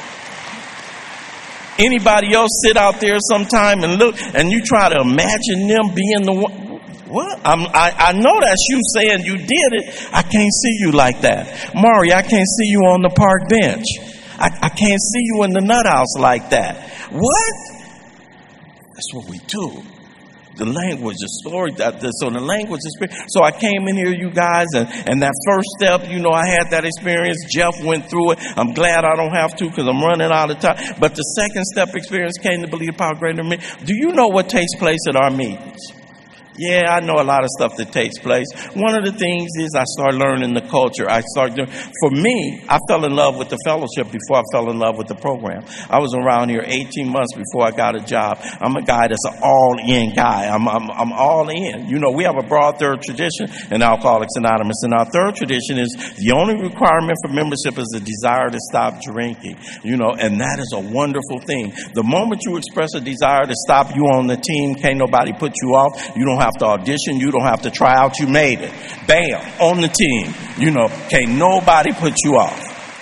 Anybody else sit out there sometime and look, and you try to imagine them being the one? What? I know that's you saying you did it. I can't see you like that. Mari, I can't see you on the park bench. I can't see you in the nut house like that. What? That's what we do. The language, the story, so the language is. So I came in here, you guys, and that first step, I had that experience. Jeff went through it. I'm glad I don't have to because I'm running out of time. But the second step experience came to believe the power greater than me. Do you know what takes place at our meetings? Yeah, I know a lot of stuff that takes place. One of the things is I start learning the culture. For me, I fell in love with the fellowship before I fell in love with the program. I was around here 18 months before I got a job. I'm a guy that's an all-in guy. I'm all in. We have a broad third tradition in Alcoholics Anonymous, and our third tradition is the only requirement for membership is a desire to stop drinking. And that is a wonderful thing. The moment you express a desire to stop, you on the team. Can't nobody put you off. You don't have to audition. You don't have to try out. You made it. Bam, on the team. Can't nobody put you off.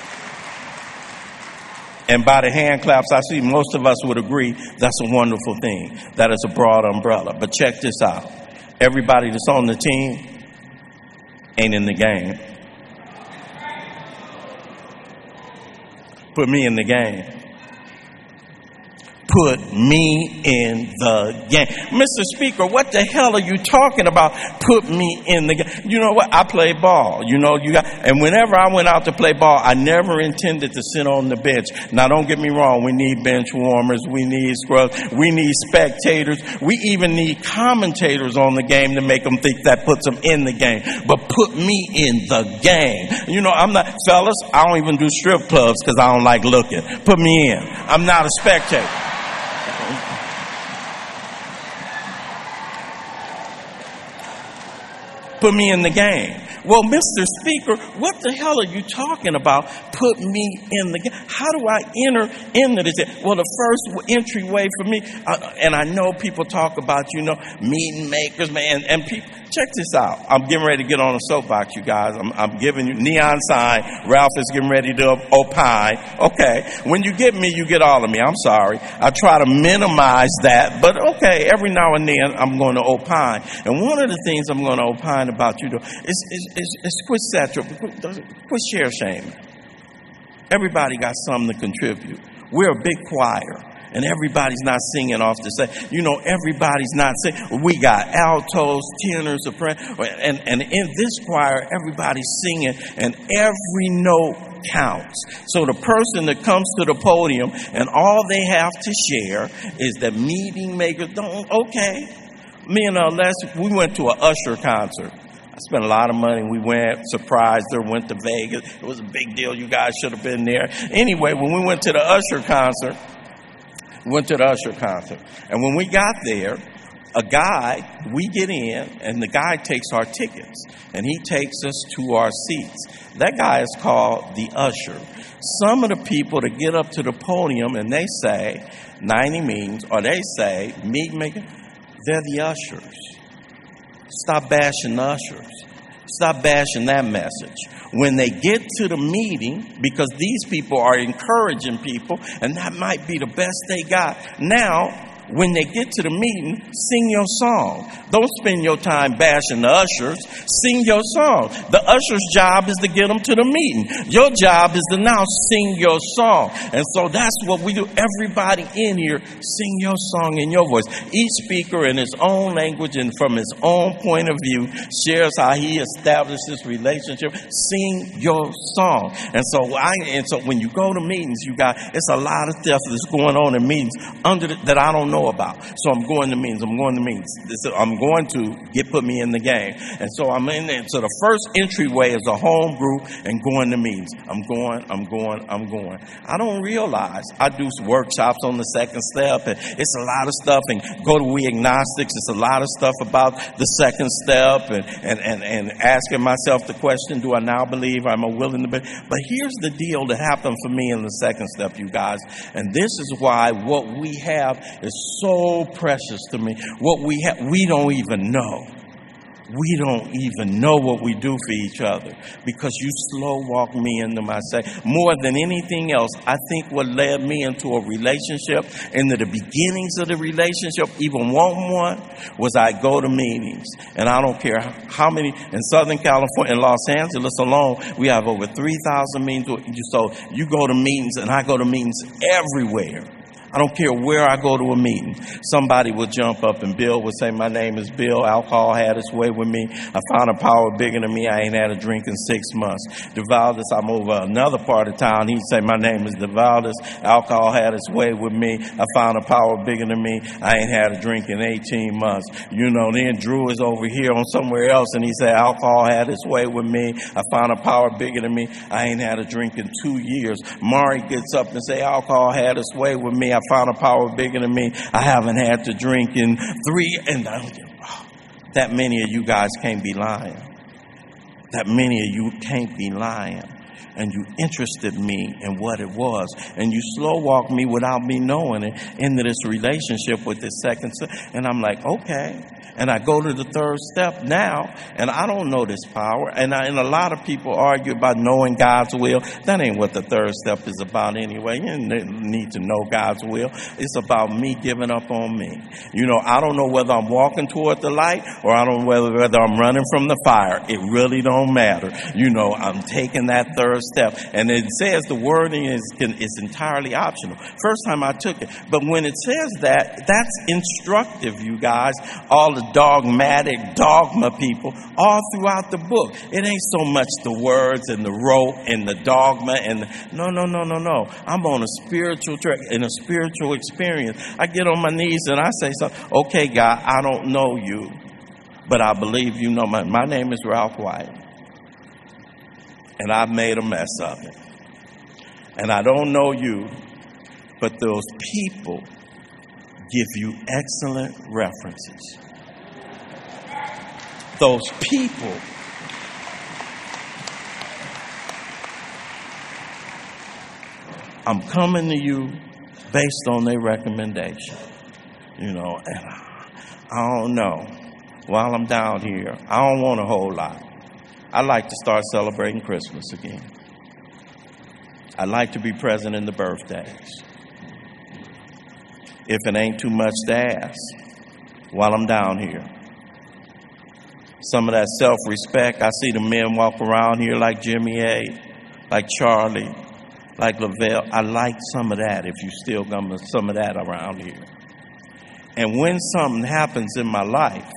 And by the hand claps, I see most of us would agree that's a wonderful thing. That is a broad umbrella. But check this out. Everybody that's on the team ain't in the game. Put me in the game. Put me in the game. Mr. Speaker, what the hell are you talking about? Put me in the game. You know what? I play ball. And whenever I went out to play ball, I never intended to sit on the bench. Now, don't get me wrong. We need bench warmers. We need scrubs. We need spectators. We even need commentators on the game to make them think that puts them in the game. But put me in the game. I'm not, fellas, I don't even do strip clubs because I don't like looking. Put me in. I'm not a spectator. Put me in the game. Well, Mr. Speaker, what the hell are you talking about? Put me in the game. How do I enter into this? Well, the first entryway for me, and I know people talk about, meeting makers, man, and people. Check this out. I'm getting ready to get on a soapbox, you guys. I'm giving you neon sign. Ralph is getting ready to opine. Okay. When you get me, you get all of me. I'm sorry. I try to minimize that, but okay, every now and then I'm going to opine. And one of the things I'm going to opine about is quit quit share shaming. Everybody got something to contribute. We're a big choir. And everybody's not singing off the stage. Everybody's not singing. We got altos, tenors, sopranos. And in this choir, everybody's singing and every note counts. So the person that comes to the podium and all they have to share is the meeting makers. Okay. Me and Les, we went to an Usher concert. spent a lot of money. We went, surprised her, went to Vegas. It was a big deal. You guys should have been there. Anyway, when we went to the Usher concert, and when we got there, we get in, and the guy takes our tickets, and he takes us to our seats. That guy is called the usher. Some of the people that get up to the podium and they say 90 means, or they say meat maker, they're the ushers. Stop bashing the ushers. Stop bashing that message. When they get to the meeting, because these people are encouraging people, and that might be the best they got. Now, when they get to the meeting, sing your song. Don't spend your time bashing the ushers. Sing your song. The usher's job is to get them to the meeting. Your job is to now sing your song. And so that's what we do. Everybody in here, sing your song in your voice. Each speaker in his own language and from his own point of view shares how he established this relationship. Sing your song. And so when you go to meetings, it's a lot of stuff that's going on in meetings that I don't know about. So I'm going to meetings. I'm going to put me in the game. And so I'm in there. So the first entryway is a home group and going to meetings. I'm going. I don't realize I do workshops on the second step, and it's a lot of stuff, and go to We Agnostics. It's a lot of stuff about the second step and asking myself the question, do I now believe? Am I willing to believe? But here's the deal that happened for me in the second step, you guys. And this is why what we have is so precious to me. What we have, we don't even know. We don't even know what we do for each other, because you slow walk me into my say. More than anything else, I think what led me into a relationship, into the beginnings of the relationship, even one, was I go to meetings. And I don't care how many, in Southern California, in Los Angeles alone, we have over 3,000 meetings. So you go to meetings, and I go to meetings everywhere. I don't care where I go to a meeting. Somebody will jump up, and Bill will say, my name is Bill. Alcohol had its way with me. I found a power bigger than me. I ain't had a drink in 6 months. DeValdis, I'm over another part of town. He'd say, my name is DeValdis. Alcohol had its way with me. I found a power bigger than me. I ain't had a drink in 18 months. Then Drew is over here on somewhere else, and he said, alcohol had its way with me. I found a power bigger than me. I ain't had a drink in 2 years. Mari gets up and say, alcohol had its way with me. I found a power bigger than me. I haven't had to drink in 3. And that many of you guys can't be lying. That many of you can't be lying. And you interested me in what it was. And you slow walk me without me knowing it into this relationship with this second step. And I'm like, okay. And I go to the third step now, and I don't know this power. And a lot of people argue about knowing God's will. That ain't what the third step is about anyway. You need to know God's will. It's about me giving up on me. I don't know whether I'm walking toward the light, or I don't know whether I'm running from the fire. It really don't matter. I'm taking that third step. And it says the wording is entirely optional. First time I took it. But when it says that, that's instructive, you guys. All the dogmatic dogma people all throughout the book. It ain't so much the words and the rote and the dogma and no. I'm on a spiritual track, in a spiritual experience. I get on my knees and I say something. Okay, God, I don't know you, but I believe you know my name is Ralph White. And I've made a mess of it. And I don't know you, but those people give you excellent references. Those people I'm coming to you based on their recommendation. And I don't know. While I'm down here, I don't want a whole lot. I like to start celebrating Christmas again. I like to be present in the birthdays. If it ain't too much to ask, while I'm down here. Some of that self-respect, I see the men walk around here like Jimmy A., like Charlie, like Lavelle. I like some of that if you still got some of that around here. And when something happens in my life,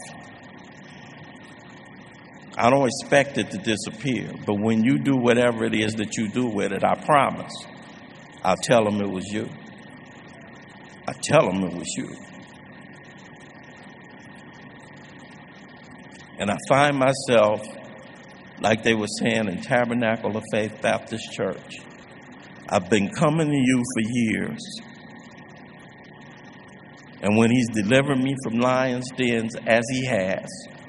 I don't expect it to disappear. But when you do whatever it is that you do with it, I promise, I'll tell them it was you. I tell them it was you. And I find myself, like they were saying in Tabernacle of Faith Baptist Church, I've been coming to you for years. And when he's delivered me from lions' dens, as he has,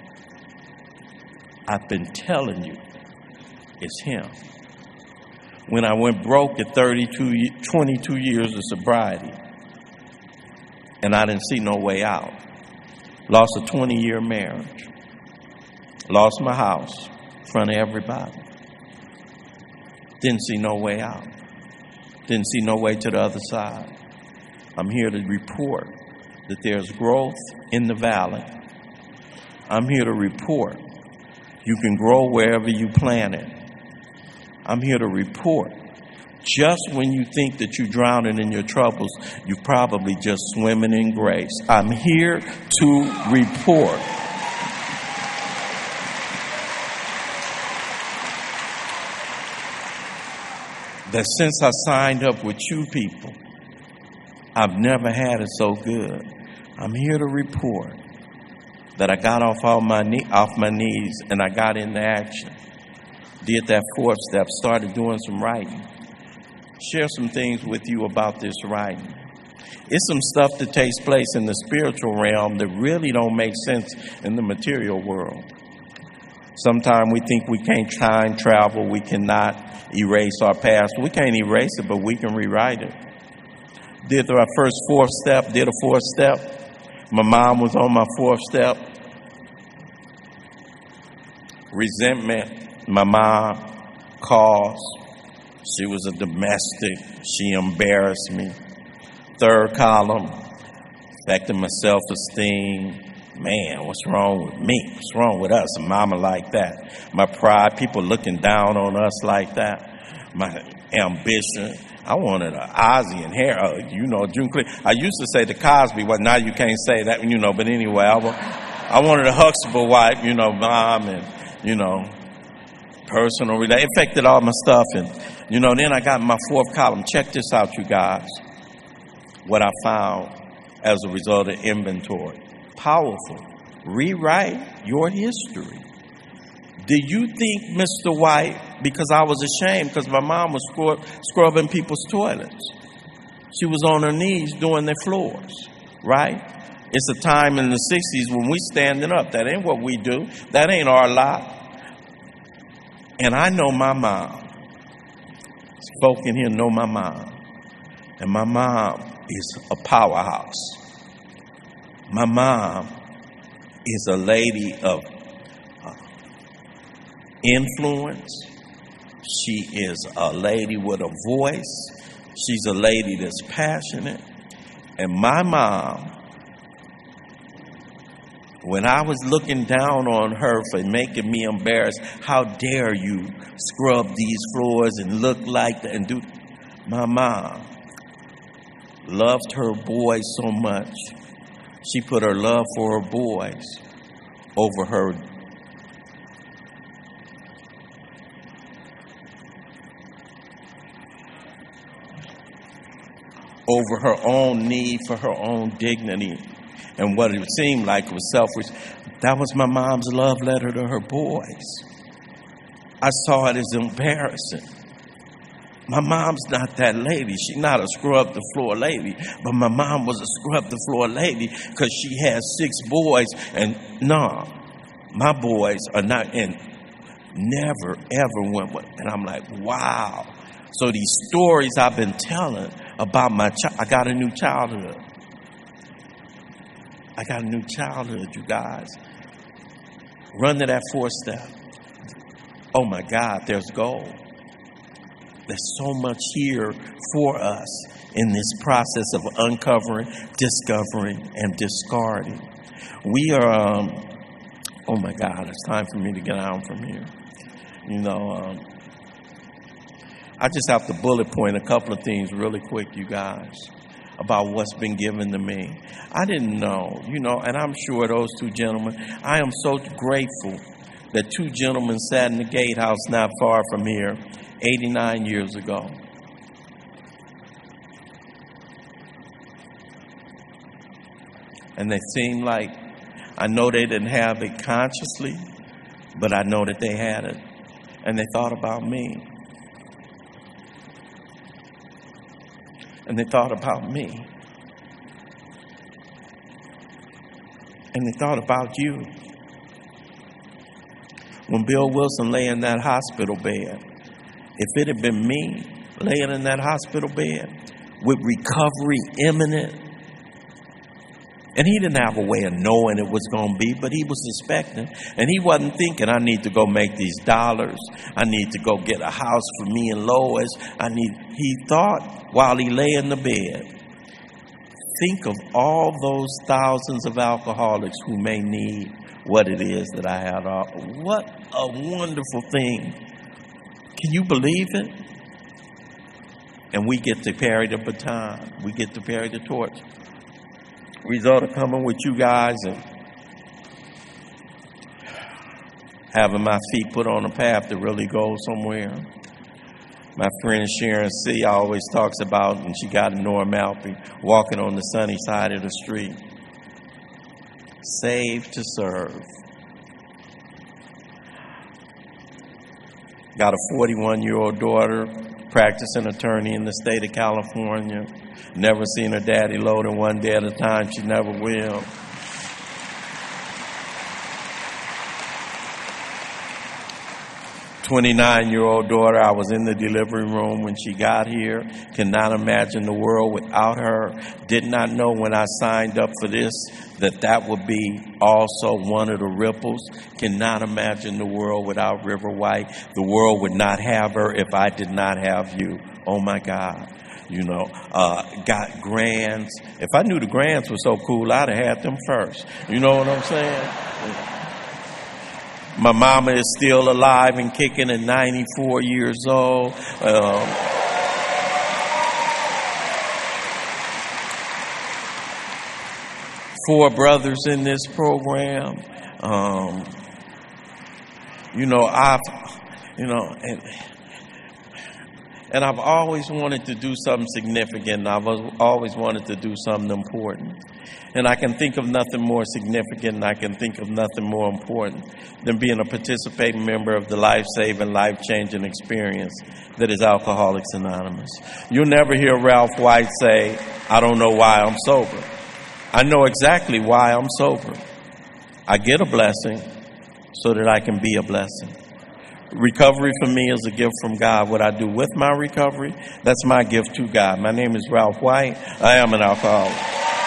I've been telling you, it's him. When I went broke at 22 years of sobriety, and I didn't see no way out, lost a 20-year marriage, lost my house in front of everybody, didn't see no way out, didn't see no way to the other side. I'm here to report that there's growth in the valley. I'm here to report you can grow wherever you plant it. I'm here to report just when you think that you're drowning in your troubles, you're probably just swimming in grace. I'm here to report that since I signed up with you people, I've never had it so good. I'm here to report that I got off my knees and I got into action. Did that 4th step, started doing some writing. Share some things with you about this writing. It's some stuff that takes place in the spiritual realm that really don't make sense in the material world. Sometimes we think we can't time travel, we cannot erase our past. We can't erase it, but we can rewrite it. Did our first 4th step, did a 4th step. My mom was on my 4th step. Resentment, my mom caused. She was a domestic. She embarrassed me. 3rd column, affecting my self-esteem. Man, what's wrong with me? What's wrong with us? A mama like that. My pride, people looking down on us like that. My ambition. I wanted an Ozzy and hair, June Clear. I used to say the Cosby one. Now you can't say that, but anyway, I wanted a Huxtable wife, mom and, personal relationship. It affected all my stuff. And, then I got my 4th column. Check this out, you guys. What I found as a result of inventory. Powerful. Rewrite your history. Do you think, Mr. White, because I was ashamed because my mom was scrubbing people's toilets. She was on her knees doing their floors, right? It's a time in the 60s when we standing up. That ain't what we do. That ain't our lot. And I know my mom. Folk in here know my mom. And my mom is a powerhouse. My mom is a lady of influence. She is a lady with a voice. She's a lady that's passionate. And my mom, when I was looking down on her for making me embarrassed, how dare you scrub these floors and look like that and do. My mom loved her boys so much. She put her love for her boys over her own need for her own dignity and what it seemed like was selfish. That was my mom's love letter to her boys. I saw it as embarrassing. My mom's not that lady. She's not a scrub the floor lady, but my mom was a scrub the floor lady because she had 6 boys. And no, my boys are not, and never ever went with. And I'm like, wow. So these stories I've been telling about my child, I got a new childhood. I got a new childhood, you guys. Run to that 4th step. Oh my God, there's gold. There's so much here for us in this process of uncovering, discovering, and discarding. We are, oh my God, it's time for me to get out from here. I just have to bullet point a couple of things really quick, you guys, about what's been given to me. I didn't know, and I'm sure those 2 gentlemen, I am so grateful that 2 gentlemen sat in the gatehouse not far from here 89 years ago. And they seemed like, I know they didn't have it consciously, but I know that they had it. And they thought about me. And they thought about me. And they thought about you. When Bill Wilson lay in that hospital bed, if it had been me laying in that hospital bed with recovery imminent, and he didn't have a way of knowing it was going to be, but he was suspecting, and he wasn't thinking, I need to go make these dollars. I need to go get a house for me and Lois. He thought while he lay in the bed, think of all those thousands of alcoholics who may need what it is that I had. What a wonderful thing. Can you believe it? And we get to carry the baton. We get to carry the torch. Result of coming with you guys and having my feet put on a path to really go somewhere. My friend Sharon C. always talks about, and she got in North Malpy, walking on the sunny side of the street. Saved to serve. Got a 41-year-old daughter, practicing attorney in the state of California. Never seen her daddy loading one day at a time. She never will. "29-year-old daughter, I was in the delivery room when she got here. Cannot imagine the world without her. Did not know when I signed up for this that would be also one of the ripples. Cannot imagine the world without River White. The world would not have her if I did not have you. Oh my God." Got grands. If I knew the grands were so cool, I'd have had them first. You know what I'm saying? My mama is still alive and kicking at 94 years old. 4 brothers in this program. And I've always wanted to do something significant. I've always wanted to do something important. And I can think of nothing more significant, and I can think of nothing more important than being a participating member of the life-saving, life-changing experience that is Alcoholics Anonymous. You'll never hear Ralph White say, "I don't know why I'm sober." I know exactly why I'm sober. I get a blessing so that I can be a blessing. Recovery for me is a gift from God. What I do with my recovery, that's my gift to God. My name is Ralph White. I am an alcoholic.